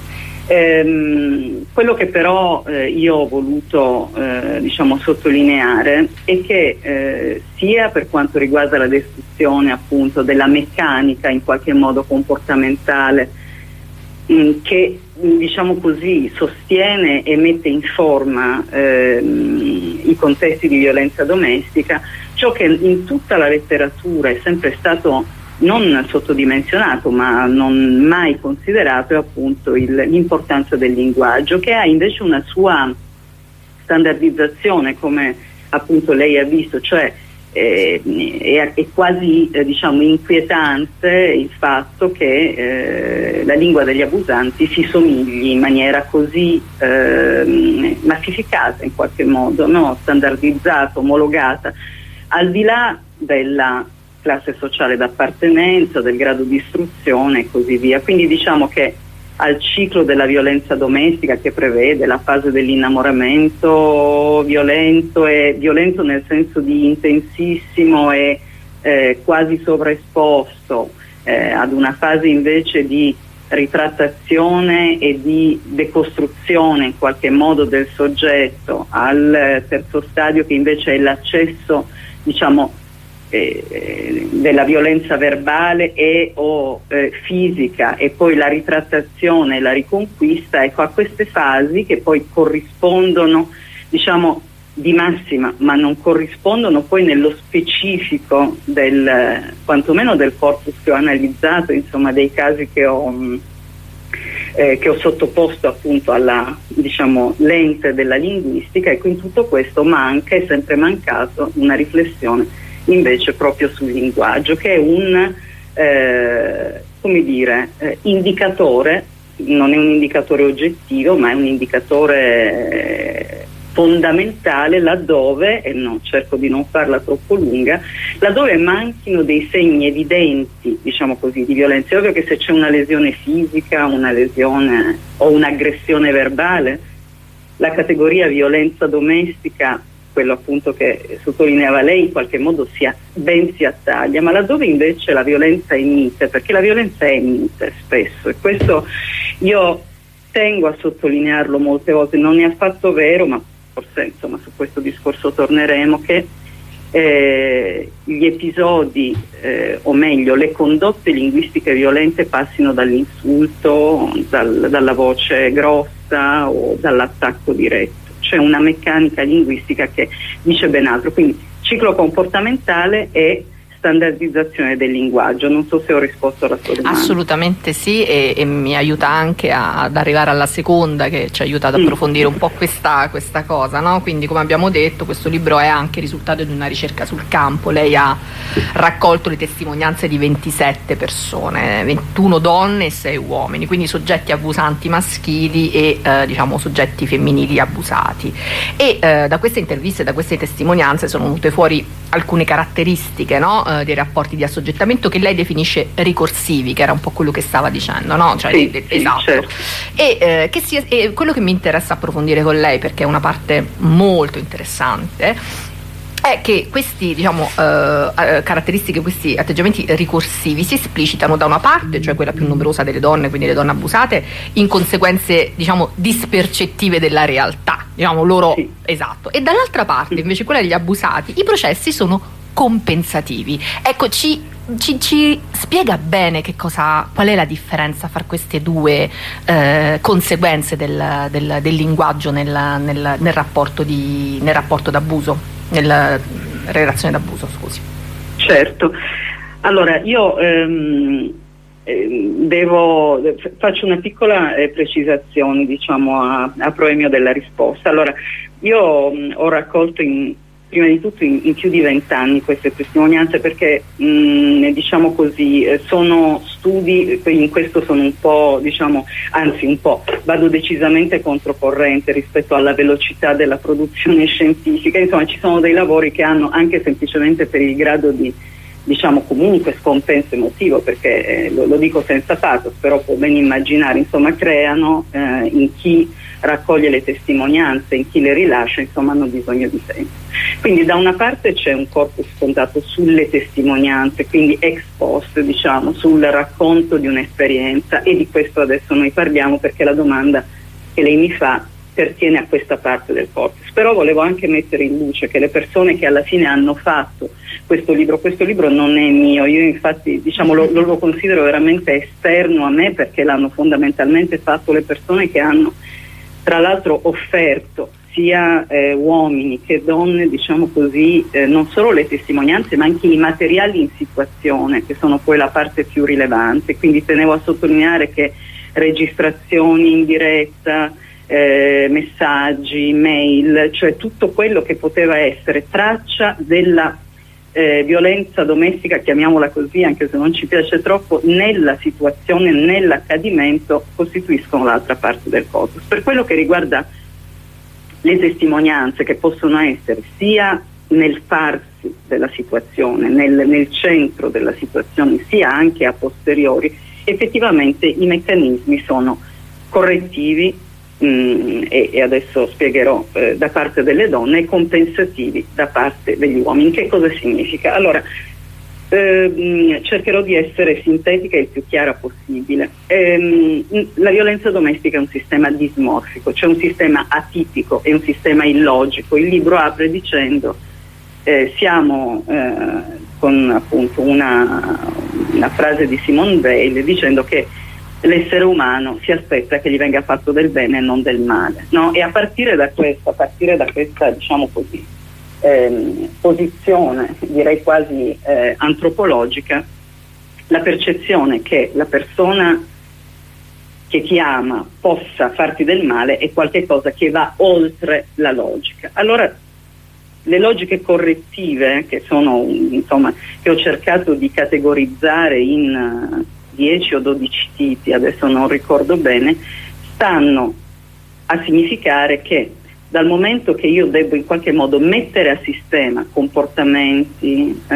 Ehm, quello che però eh, io ho voluto eh, diciamo sottolineare è che eh, sia per quanto riguarda la descrizione appunto della meccanica in qualche modo comportamentale mh, che diciamo così sostiene e mette in forma ehm, i contesti di violenza domestica, ciò che in tutta la letteratura è sempre stato non sottodimensionato ma non mai considerato è appunto il, l'importanza del linguaggio, che ha invece una sua standardizzazione, come appunto lei ha visto, cioè eh, è, è quasi eh, diciamo inquietante il fatto che eh, la lingua degli abusanti si somigli in maniera così eh, massificata in qualche modo, no? Standardizzata, omologata, al di là della classe sociale d'appartenenza, del grado di istruzione e così via. Quindi diciamo che al ciclo della violenza domestica, che prevede la fase dell'innamoramento violento, e violento nel senso di intensissimo e eh, quasi sovraesposto, eh, ad una fase invece di ritrattazione e di decostruzione in qualche modo del soggetto, al terzo stadio che invece è l'accesso, diciamo, della violenza verbale e o eh, fisica, e poi la ritrattazione e la riconquista. Ecco, a queste fasi che poi corrispondono, diciamo, di massima, ma non corrispondono poi nello specifico del, quantomeno del corpus che ho analizzato, insomma dei casi che ho eh, che ho sottoposto appunto alla, diciamo, lente della linguistica. Ecco, in tutto questo manca, è sempre mancato una riflessione invece proprio sul linguaggio, che è un eh, come dire eh, indicatore, non è un indicatore oggettivo ma è un indicatore eh, fondamentale laddove, e no, cerco di non farla troppo lunga, laddove manchino dei segni evidenti, diciamo così, di violenza. È ovvio che se c'è una lesione fisica, una lesione o un'aggressione verbale, la categoria violenza domestica, quello appunto che sottolineava lei, in qualche modo si a, ben si attaglia, ma laddove invece la violenza è mite, perché la violenza è mite spesso, e questo io tengo a sottolinearlo molte volte, non è affatto vero, ma forse insomma su questo discorso torneremo, che eh, gli episodi, eh, o meglio le condotte linguistiche violente passino dall'insulto, dal, dalla voce grossa o dall'attacco diretto. C'è una meccanica linguistica che dice ben altro, quindi ciclo comportamentale e standardizzazione del linguaggio. Non so se ho risposto alla sua domanda. Assolutamente sì, e, e mi aiuta anche a, ad arrivare alla seconda, che ci aiuta ad approfondire un po' questa, questa cosa, no? Quindi, come abbiamo detto, questo libro è anche il risultato di una ricerca sul campo. Lei ha raccolto le testimonianze di ventisette persone, ventuno donne e sei uomini, quindi soggetti abusanti maschili e eh, diciamo soggetti femminili abusati, e eh, da queste interviste, da queste testimonianze sono venute fuori alcune caratteristiche, no? eh, dei rapporti di assoggettamento che lei definisce ricorsivi, che era un po' quello che stava dicendo, no? Cioè, sì, de- sì, esatto. Certo. E eh, che sia, e quello che mi interessa approfondire con lei, perché è una parte molto interessante, è che questi, diciamo, eh, caratteristiche, questi atteggiamenti ricorsivi si esplicitano da una parte, cioè quella più numerosa delle donne, quindi le donne abusate, in conseguenze, diciamo, dispercettive della realtà, diciamo loro, sì. Esatto, e dall'altra parte invece quella degli abusati, i processi sono compensativi. Ecco, ci, ci, ci spiega bene che cosa, qual è la differenza fra queste due eh, conseguenze del, del, del linguaggio nel, nel, nel rapporto di, nel rapporto d'abuso, nella relazione d'abuso, scusi. Certo, allora io ehm, devo faccio una piccola eh, precisazione, diciamo, a, a proemio della risposta. Allora, io mh, ho raccolto in, prima di tutto in, in più di vent'anni queste testimonianze, perché mh, diciamo così, eh, sono studi, in questo sono un po', diciamo, anzi un po', vado decisamente controcorrente rispetto alla velocità della produzione scientifica. Insomma, ci sono dei lavori che hanno, anche semplicemente per il grado di, diciamo, comunque scompenso emotivo, perché eh, lo, lo dico senza pathos, però può ben immaginare, insomma, creano eh, in chi raccoglie le testimonianze, in chi le rilascia, insomma, hanno bisogno di tempo. Quindi da una parte c'è un corpus fondato sulle testimonianze, quindi ex post, diciamo, sul racconto di un'esperienza, e di questo adesso noi parliamo, perché la domanda che lei mi fa pertiene a questa parte del corpus. Però volevo anche mettere in luce che le persone che alla fine hanno fatto questo libro, questo libro non è mio, io infatti, diciamo, lo, lo considero veramente esterno a me, perché l'hanno fondamentalmente fatto le persone che hanno, tra l'altro, offerto sia eh, uomini che donne, diciamo così, eh, non solo le testimonianze, ma anche i materiali in situazione, che sono poi la parte più rilevante. Quindi tenevo a sottolineare che registrazioni in diretta, eh, messaggi, mail, cioè tutto quello che poteva essere traccia della eh, violenza domestica, chiamiamola così, anche se non ci piace troppo, nella situazione, nell'accadimento, costituiscono l'altra parte del corpus. Per quello che riguarda le testimonianze, che possono essere sia nel farsi della situazione, nel, nel centro della situazione, sia anche a posteriori, effettivamente i meccanismi sono correttivi, mh, e, e adesso spiegherò, eh, da parte delle donne, e compensativi da parte degli uomini. Che cosa significa? Allora, ehm, cercherò di essere sintetica e il più chiara possibile. Ehm, la violenza domestica è un sistema dismorfico, cioè un sistema atipico, è un sistema illogico. Il libro apre dicendo eh, siamo eh, con appunto una, una frase di Simone Weil, dicendo che l'essere umano si aspetta che gli venga fatto del bene e non del male, no? E a partire da questa, a partire da questa, diciamo così, ehm, posizione, direi quasi eh, antropologica, la percezione che la persona che ti ama possa farti del male è qualcosa che va oltre la logica. Allora, le logiche correttive, che sono, insomma, che ho cercato di categorizzare in uh, dieci o dodici tipi, adesso non ricordo bene, stanno a significare che dal momento che io devo in qualche modo mettere a sistema comportamenti, eh,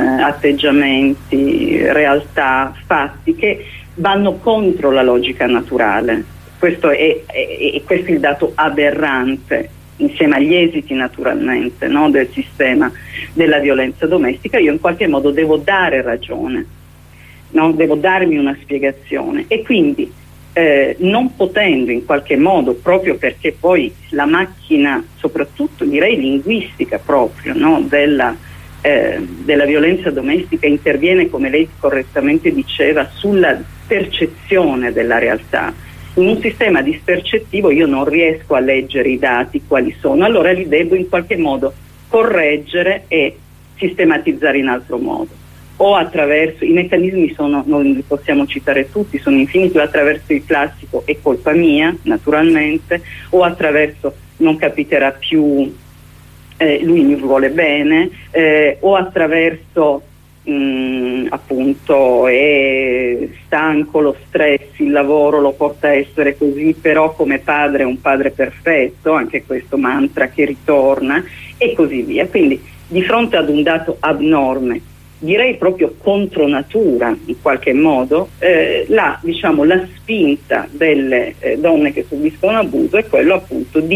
atteggiamenti, realtà, fatti che vanno contro la logica naturale, questo è, è, è, questo è il dato aberrante, insieme agli esiti naturalmente, no, del sistema della violenza domestica, io in qualche modo devo dare ragione, no? Devo darmi una spiegazione, e quindi eh, non potendo in qualche modo, proprio perché poi la macchina, soprattutto direi linguistica proprio, no, della, eh, della violenza domestica interviene, come lei correttamente diceva, sulla percezione della realtà. In un sistema dispercettivo io non riesco a leggere i dati quali sono, allora li devo in qualche modo correggere e sistematizzare in altro modo, o attraverso, i meccanismi sono, non li possiamo citare tutti, sono infiniti, o attraverso il classico è colpa mia, naturalmente, o attraverso non capiterà più, eh, lui mi vuole bene, eh, o attraverso Mm, appunto è stanco, lo stress, il lavoro lo porta a essere così, però come padre è un padre perfetto, anche questo mantra che ritorna, e così via. Quindi di fronte ad un dato abnorme, direi proprio contro natura in qualche modo, eh, la, diciamo, la spinta delle eh, donne che subiscono abuso è quello appunto di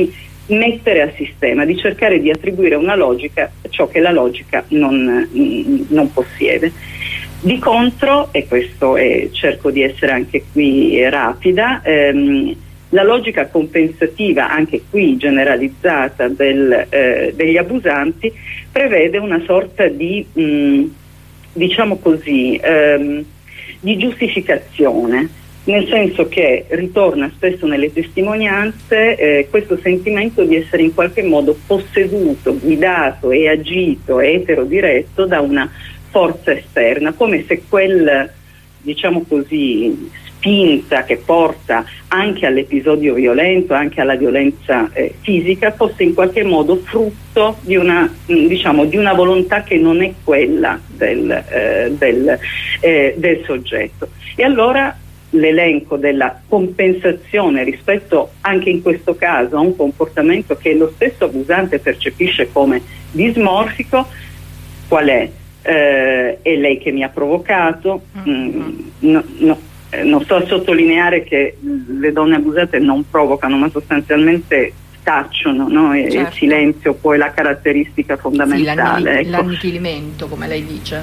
mettere a sistema, di cercare di attribuire una logica a ciò che la logica non, non possiede. Di contro, e questo è, cerco di essere anche qui rapida, ehm, la logica compensativa, anche qui generalizzata, del, eh, degli abusanti, prevede una sorta di, mh, diciamo così, ehm, di giustificazione, nel senso che ritorna spesso nelle testimonianze eh, questo sentimento di essere in qualche modo posseduto, guidato e agito, eterodiretto da una forza esterna, come se quel, diciamo così, spinta che porta anche all'episodio violento, anche alla violenza eh, fisica, fosse in qualche modo frutto di una, diciamo, di una volontà che non è quella del, eh, del, eh, del soggetto. E allora l'elenco della compensazione rispetto anche in questo caso a un comportamento che lo stesso abusante percepisce come dismorfico, qual è? Eh, è lei che mi ha provocato, mm, no, no, eh, non sto a sottolineare che le donne abusate non provocano, ma sostanzialmente tacciono, no? E certo. Il silenzio poi è la caratteristica fondamentale. Sì, ecco. L'annichilimento, come lei dice.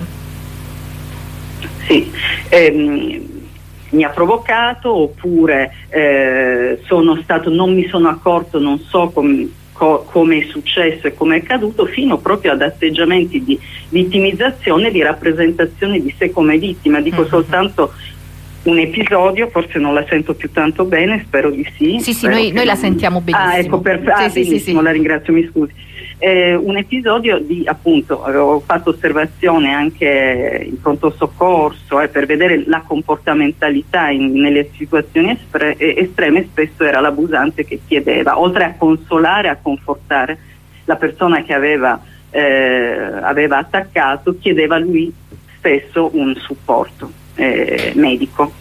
Sì, ehm, mi ha provocato, oppure eh, sono stato, non mi sono accorto, non so come co- come è successo e come è accaduto, fino proprio ad atteggiamenti di vittimizzazione, di rappresentazione di sé come vittima. Dico uh-huh. soltanto un episodio, forse non la sento più tanto bene, spero di sì. Sì, sì, noi, noi la sentiamo benissimo. Ah, ecco, per, ah, sì, benissimo, sì, sì. La ringrazio, mi scusi. Eh, un episodio di, appunto, avevo fatto osservazione anche in pronto soccorso eh, per vedere la comportamentalità in, nelle situazioni espre, eh, estreme. Spesso era l'abusante che chiedeva, oltre a consolare, a confortare la persona che aveva, eh, aveva attaccato, chiedeva lui stesso un supporto eh, medico.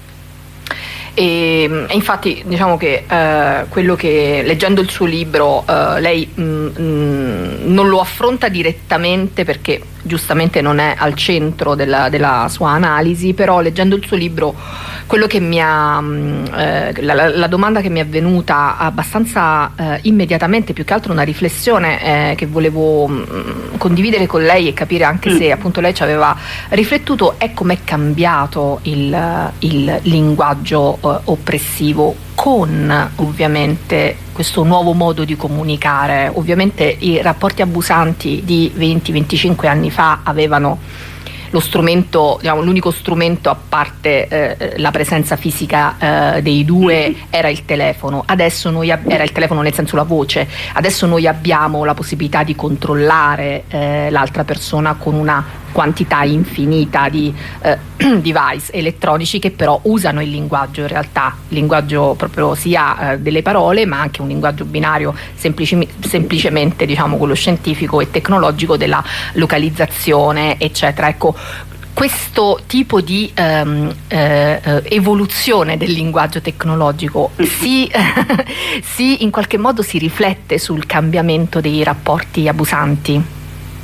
E, e infatti diciamo che eh, quello che, leggendo il suo libro, eh, lei mh, mh, non lo affronta direttamente perché giustamente non è al centro della, della sua analisi, però leggendo il suo libro quello che mi ha mh, eh, la, la domanda che mi è venuta abbastanza eh, immediatamente, più che altro una riflessione eh, che volevo mh, condividere con lei e capire anche mm. se appunto lei ci aveva riflettuto, è com'è cambiato il, il linguaggio eh, oppressivo con ovviamente questo nuovo modo di comunicare. Ovviamente i rapporti abusanti di venti venticinque anni fa avevano lo strumento, diciamo, l'unico strumento a parte eh, la presenza fisica eh, dei due era il telefono. Adesso noi ab- era il telefono nel senso la voce. Adesso noi abbiamo la possibilità di controllare eh, l'altra persona con una quantità infinita di eh, device elettronici che però usano il linguaggio, in realtà il linguaggio proprio sia eh, delle parole, ma anche un linguaggio binario semplici- semplicemente diciamo quello scientifico e tecnologico della localizzazione, eccetera. Ecco, questo tipo di ehm, eh, evoluzione del linguaggio tecnologico si, si in qualche modo si riflette sul cambiamento dei rapporti abusanti?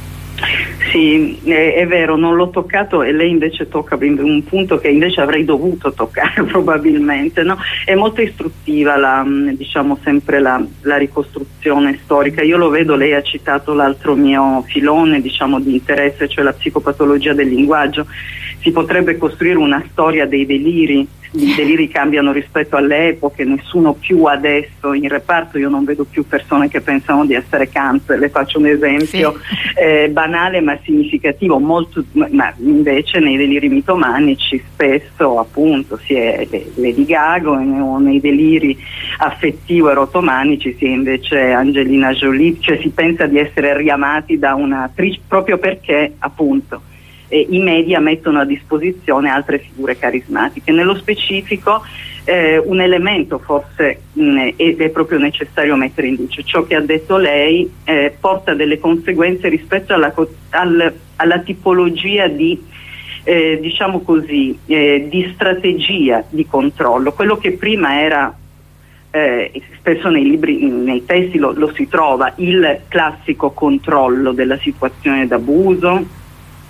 Sì, è, è vero, non l'ho toccato e lei invece tocca un punto che invece avrei dovuto toccare probabilmente, no? È molto istruttiva la, diciamo sempre la, la ricostruzione storica. Io lo vedo, lei ha citato l'altro mio filone, diciamo, di interesse, cioè la psicopatologia del linguaggio. Si potrebbe costruire una storia dei deliri. I deliri cambiano rispetto alle epoche, nessuno più adesso in reparto, io non vedo più persone che pensano di essere Kant, le faccio un esempio sì. eh, banale ma significativo, molto, ma invece nei deliri mitomanici spesso appunto si è Lady Gaga, o nei deliri affettivo-erotomanici si è invece Angelina Jolie, cioè si pensa di essere riamati da un'attrice proprio perché appunto Eh, i media mettono a disposizione altre figure carismatiche. Nello specifico eh, un elemento forse mh, ed è proprio necessario mettere in luce, ciò che ha detto lei eh, porta delle conseguenze rispetto alla, al, alla tipologia di eh, diciamo così eh, di strategia di controllo. Quello che prima era Eh, spesso nei libri, nei testi lo, lo si trova, il classico controllo della situazione d'abuso,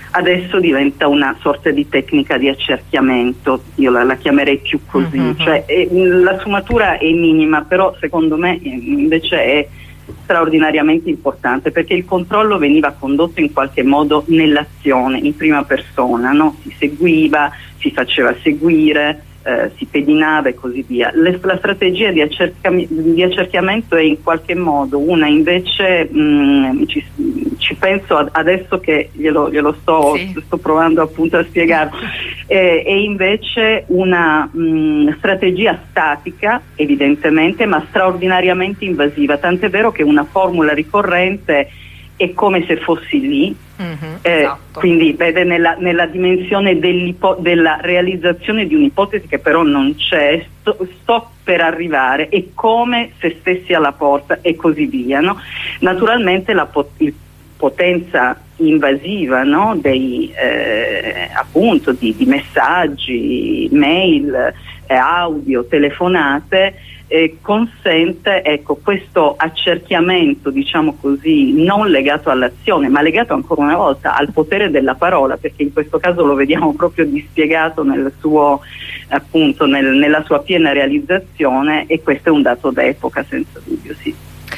adesso diventa una sorta di tecnica di accerchiamento, io la, la chiamerei più così, mm-hmm. cioè è, la sfumatura è minima, però secondo me invece è straordinariamente importante, perché il controllo veniva condotto in qualche modo nell'azione, in prima persona, no? Si seguiva, si faceva seguire, eh, si pedinava e così via. Le, la strategia di, accerchiam- di accerchiamento è in qualche modo una invece, mh, ci, ci penso ad, adesso che glielo, glielo sto, sì. sto provando appunto a spiegarlo, eh, è invece una mh, strategia statica evidentemente, ma straordinariamente invasiva, tant'è vero che una formula ricorrente è come se fossi lì, mm-hmm, eh, esatto. Quindi vede nella, nella dimensione della realizzazione di un'ipotesi che però non c'è, sto, sto per arrivare, è come se stessi alla porta e così via, no? Naturalmente la pot- il potenza invasiva, no? Dei eh, appunto di, di messaggi, mail, eh, audio, telefonate, eh, consente, ecco, questo accerchiamento, diciamo così, non legato all'azione, ma legato ancora una volta al potere della parola, perché in questo caso lo vediamo proprio dispiegato nel suo, appunto, nel, nella sua piena realizzazione, e questo è un dato d'epoca senza dubbio, sì.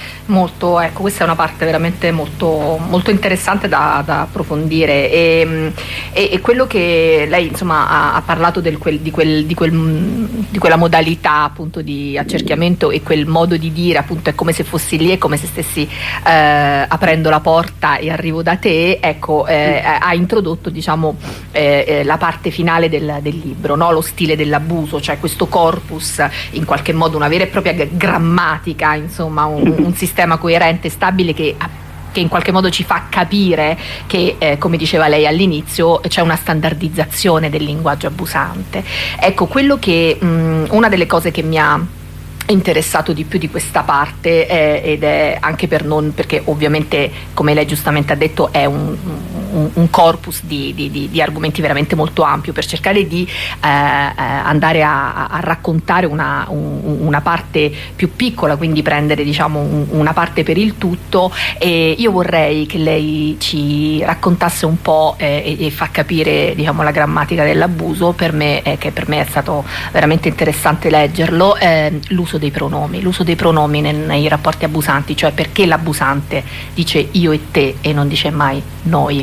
Molto, ecco, questa è una parte veramente molto, molto interessante da, da approfondire, e, e, e quello che lei insomma ha, ha parlato del quel, di, quel, di, quel, di quella modalità appunto di accerchiamento, e quel modo di dire appunto è come se fossi lì, è come se stessi eh, aprendo la porta e arrivo da te, ecco, eh, ha introdotto diciamo eh, la parte finale del, del libro, no? Lo stile dell'abuso, cioè questo corpus, in qualche modo una vera e propria grammatica, insomma un, un sistema coerente e stabile che, che in qualche modo ci fa capire che, eh, come diceva lei all'inizio, c'è una standardizzazione del linguaggio abusante. Ecco, quello che mh, una delle cose che mi ha interessato di più di questa parte è, ed è anche per non, perché ovviamente come lei giustamente ha detto è un, un, un corpus di, di, di, di argomenti veramente molto ampio, per cercare di eh, andare a, a raccontare una, un, una parte più piccola, quindi prendere diciamo un, una parte per il tutto, e io vorrei che lei ci raccontasse un po' eh, e, e fa capire diciamo la grammatica dell'abuso, per me eh, che per me è stato veramente interessante leggerlo, eh, l'uso dei pronomi, l'uso dei pronomi nei, nei rapporti abusanti, cioè perché l'abusante dice io e te e non dice mai noi.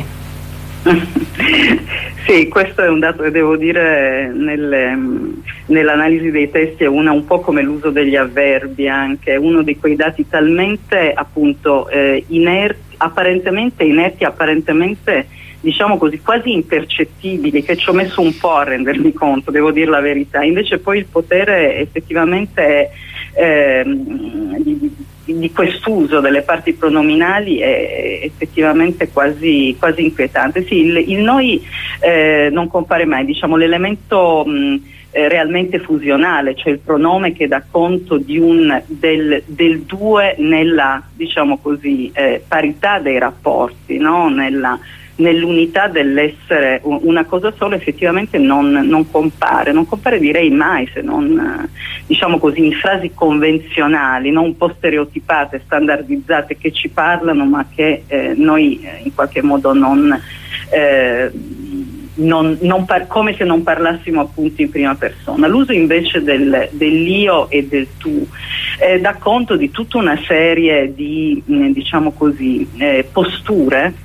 Sì, questo è un dato che devo dire nelle, nell'analisi dei testi, è una un po' come l'uso degli avverbi, anche uno di quei dati talmente appunto eh, inerti, apparentemente inerti, apparentemente diciamo così quasi impercettibili, che ci ho messo un po' a rendermi conto, devo dire la verità. Invece poi il potere effettivamente è, eh, di, di quest'uso delle parti pronominali è effettivamente quasi, quasi inquietante. Sì, il, il noi eh, non compare mai, diciamo l'elemento mh, eh, realmente fusionale, cioè il pronome che dà conto di un, del, del due nella, diciamo così, eh, parità dei rapporti, no? Nella nell'unità dell'essere una cosa sola, effettivamente non, non compare, non compare direi mai, se non diciamo così in frasi convenzionali, non un po' stereotipate, standardizzate, che ci parlano ma che eh, noi eh, in qualche modo non, eh, non, non par- come se non parlassimo appunto in prima persona. L'uso invece del, dell'io e del tu eh, dà conto di tutta una serie di eh, diciamo così eh, posture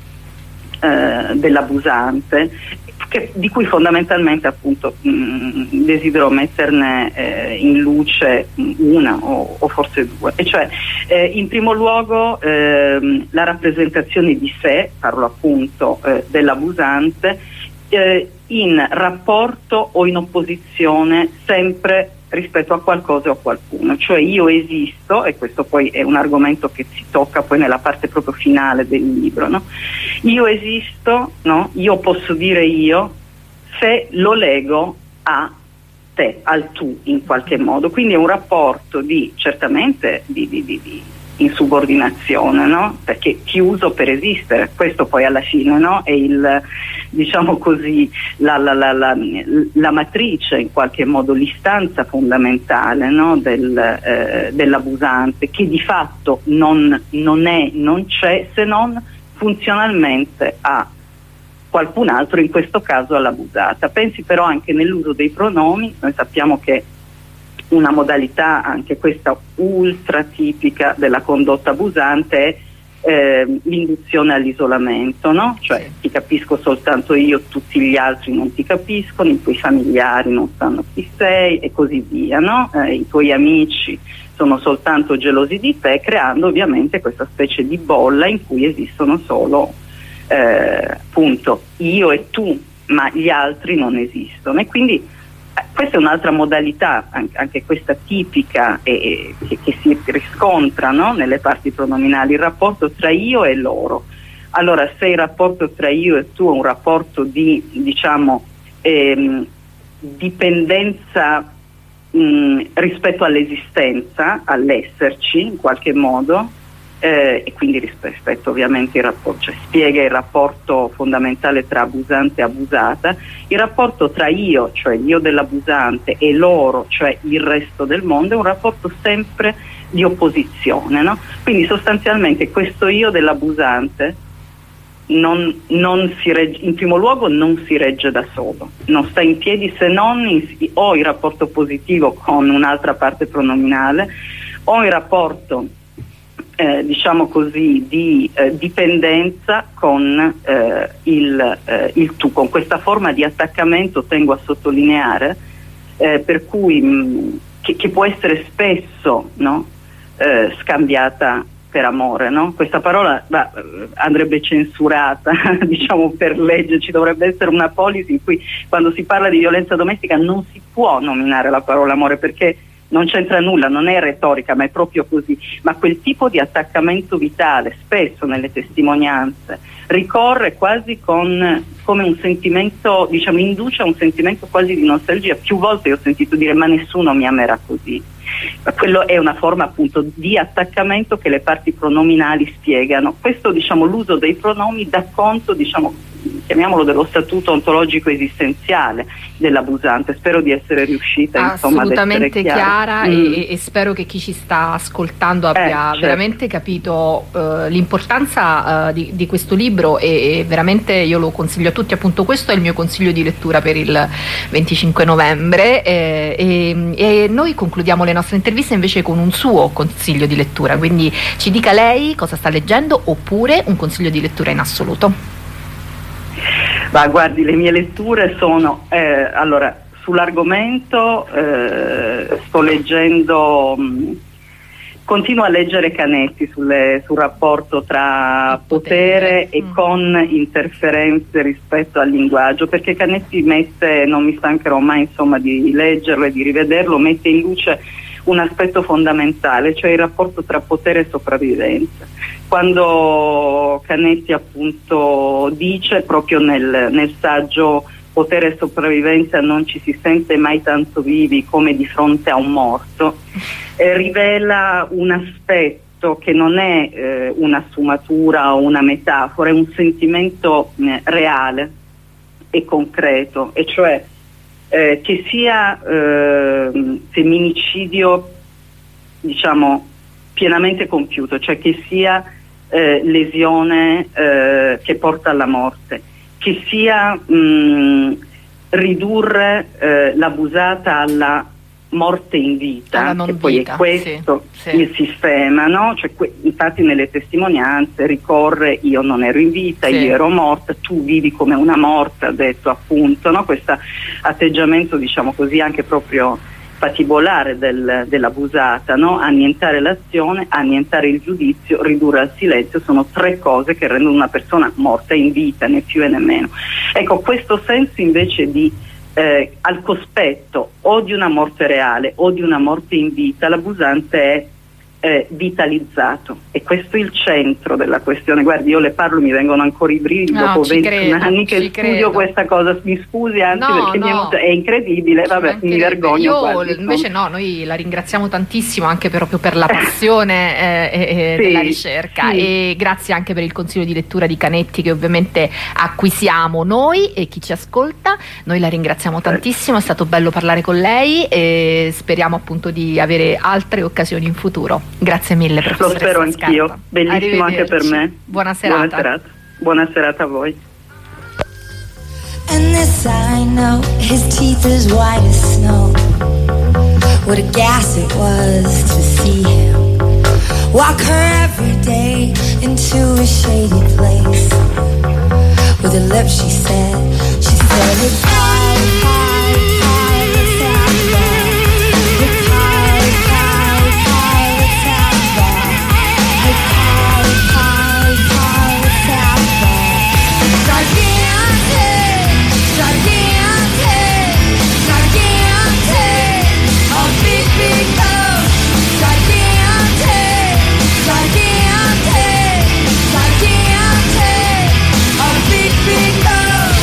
Eh, dell'abusante, che, di cui fondamentalmente appunto mh, desidero metterne eh, in luce una o, o forse due, e cioè eh, in primo luogo eh, la rappresentazione di sé, parlo appunto eh, dell'abusante, eh, in rapporto o in opposizione sempre rispetto a qualcosa o a qualcuno, cioè io esisto, e questo poi è un argomento che si tocca poi nella parte proprio finale del libro, no? Io esisto, no? Io posso dire io se lo lego a te, al tu in qualche modo, quindi è un rapporto di certamente di, di, di, di insubordinazione, no? Perché ti uso per esistere, questo poi alla fine, no? È il, diciamo così, la, la, la, la, la matrice, in qualche modo l'istanza fondamentale, no? Del, eh, dell'abusante, che di fatto non, non è, non c'è, se non funzionalmente a qualcun altro, in questo caso all'abusata. Pensi però anche nell'uso dei pronomi. Noi sappiamo che una modalità, anche questa ultra tipica della condotta abusante, è eh, l'induzione all'isolamento, no? Cioè ti capisco soltanto io, tutti gli altri non ti capiscono, i tuoi familiari non sanno chi sei e così via, no? Eh, i tuoi amici sono soltanto gelosi di te, creando ovviamente questa specie di bolla in cui esistono solo eh, appunto io e tu, ma gli altri non esistono. E quindi eh, questa è un'altra modalità, anche, anche questa tipica, e, e, che, che si riscontra, no? Nelle parti pronominali, il rapporto tra io e loro. Allora, se il rapporto tra io e tu è un rapporto di, diciamo, ehm, dipendenza mh, rispetto all'esistenza, all'esserci in qualche modo, eh, e quindi rispetto ovviamente il rapporto, cioè spiega il rapporto fondamentale tra abusante e abusata, il rapporto tra io, cioè io dell'abusante, e loro, cioè il resto del mondo, è un rapporto sempre di opposizione, no? Quindi sostanzialmente questo io dell'abusante non, non si regge, in primo luogo non si regge da solo, non sta in piedi se non in, o in rapporto positivo con un'altra parte pronominale, o in rapporto Eh, diciamo così di eh, dipendenza con eh, il, eh, il tu, con questa forma di attaccamento, tengo a sottolineare, eh, per cui mh, che, che può essere spesso, no? eh, scambiata per amore, no? Questa parola bah, andrebbe censurata diciamo per legge, ci dovrebbe essere una policy in cui quando si parla di violenza domestica non si può nominare la parola amore, perché non c'entra nulla, non è retorica, ma è proprio così. Ma quel tipo di attaccamento vitale, spesso nelle testimonianze, ricorre quasi con come un sentimento, diciamo, induce a un sentimento quasi di nostalgia. Più volte io ho sentito dire ma nessuno mi amerà così. Ma quello è una forma appunto di attaccamento che le parti pronominali spiegano. Questo, diciamo, l'uso dei pronomi dà conto, diciamo, chiamiamolo dello statuto ontologico esistenziale dell'abusante. Spero di essere riuscita insomma, assolutamente ad essere chiara, chiara mm. e, e spero che chi ci sta ascoltando abbia eh, certo. veramente capito uh, l'importanza uh, di, di questo libro, e, e veramente io lo consiglio a tutti. Appunto, questo è il mio consiglio di lettura per il venticinque novembre, e, e, e noi concludiamo le nostre interviste invece con un suo consiglio di lettura, quindi ci dica lei cosa sta leggendo, oppure un consiglio di lettura in assoluto. Ma guardi, le mie letture sono eh, allora sull'argomento eh, sto leggendo mh, continuo a leggere Canetti sulle, sul rapporto tra potere, potere e mm. con interferenze rispetto al linguaggio, perché Canetti mette, non mi stancherò mai insomma di leggerlo e di rivederlo, mette in luce un aspetto fondamentale, cioè il rapporto tra potere e sopravvivenza. Quando Canetti appunto dice proprio nel, nel saggio Potere e sopravvivenza, non ci si sente mai tanto vivi come di fronte a un morto, eh, rivela un aspetto che non è eh, una sfumatura o una metafora, è un sentimento eh, reale e concreto, e cioè eh, che sia eh, femminicidio, diciamo, pienamente compiuto, cioè che sia eh, lesione eh, che porta alla morte, che sia mh, ridurre eh, l'abusata alla morte in vita, che poi vita, è questo sì, sì. il sistema, no? Cioè, que- infatti nelle testimonianze ricorre io non ero in vita, sì. io ero morta, tu vivi come una morta, ha detto appunto, no? Questo atteggiamento, diciamo così, anche proprio patibolare del, dell'abusata, no? Annientare l'azione, annientare il giudizio, ridurre al silenzio, sono tre cose che rendono una persona morta in vita, né più e né meno. Ecco, questo senso invece di eh, al cospetto o di una morte reale o di una morte in vita, l'abusante è eh, vitalizzato, e questo è il centro della questione. Guardi, io le parlo, mi vengono ancora i brividi no, dopo ventuno anni che studio credo. questa cosa, mi scusi anzi no, perché no. è incredibile, vabbè, mi vergogno io quasi, invece no, noi la ringraziamo tantissimo anche proprio per la passione eh, eh, sì, della ricerca sì. e grazie anche per il consiglio di lettura di Canetti, che ovviamente acquisiamo noi e chi ci ascolta. Noi la ringraziamo tantissimo, è stato bello parlare con lei e speriamo appunto di avere altre occasioni in futuro. Grazie mille, professoressa. Lo spero anch'io, bellissimo anche per me. Buona serata. Buona serata, buona serata a voi. And this I know, his teeth as white as snow. What a gas it was to see him walk her every day into a shady place. With her lips she said, she said, it's hard, hard, hard, let's have that. It's hard, hard, hard, let's have that. It's hard, hard, hard, let's have that. Gigantic, gigantic, gigantic, a big, big love. Gigantic, gigantic, gigantic, a big, big love.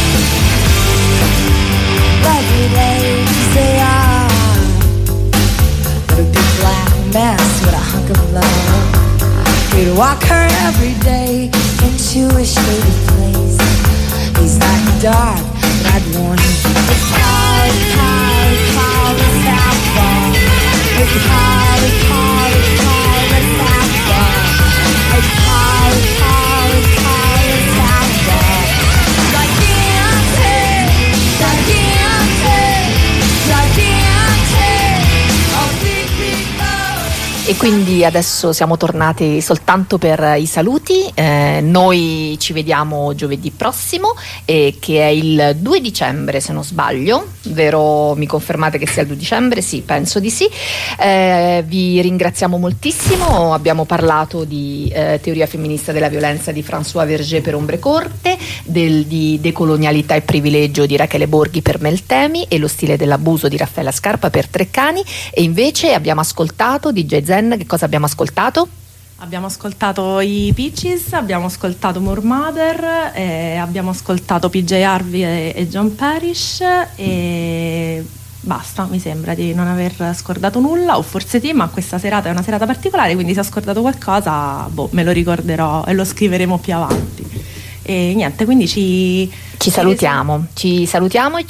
Lovely ladies they are, but a big black mess with a hunk of love. We'd walk her every day into a shady place. He's not dark, but I'd warn him. It's hard, hard, hard, let's have fun. It's hard, it's hard, it's hard, let's have fun. It's hard, hard, hard, let's have fun. Gigantic, gigantic, gigantic, a big, big love. E quindi adesso siamo tornati soltanto per i saluti. Eh, noi ci vediamo giovedì prossimo, eh, che è il due dicembre se non sbaglio, vero? Mi confermate che sia il due dicembre? Sì, penso di sì. Eh, vi ringraziamo moltissimo. Abbiamo parlato di eh, teoria femminista della violenza di François Verger per Ombre Corte, del, di decolonialità e privilegio di Rachele Borghi per Meltemi e lo stile dell'abuso di Raffaella Scarpa per Treccani. E invece abbiamo ascoltato D J Zen. Che cosa abbiamo ascoltato? Abbiamo ascoltato i Peaches, abbiamo ascoltato Moor Mother, eh, abbiamo ascoltato P J Harvey e, e John Parrish e basta, mi sembra di non aver scordato nulla, o forse sì, ma questa serata è una serata particolare, quindi se ho scordato qualcosa, boh, me lo ricorderò e lo scriveremo più avanti. E niente, quindi ci, ci salutiamo, ci salutiamo e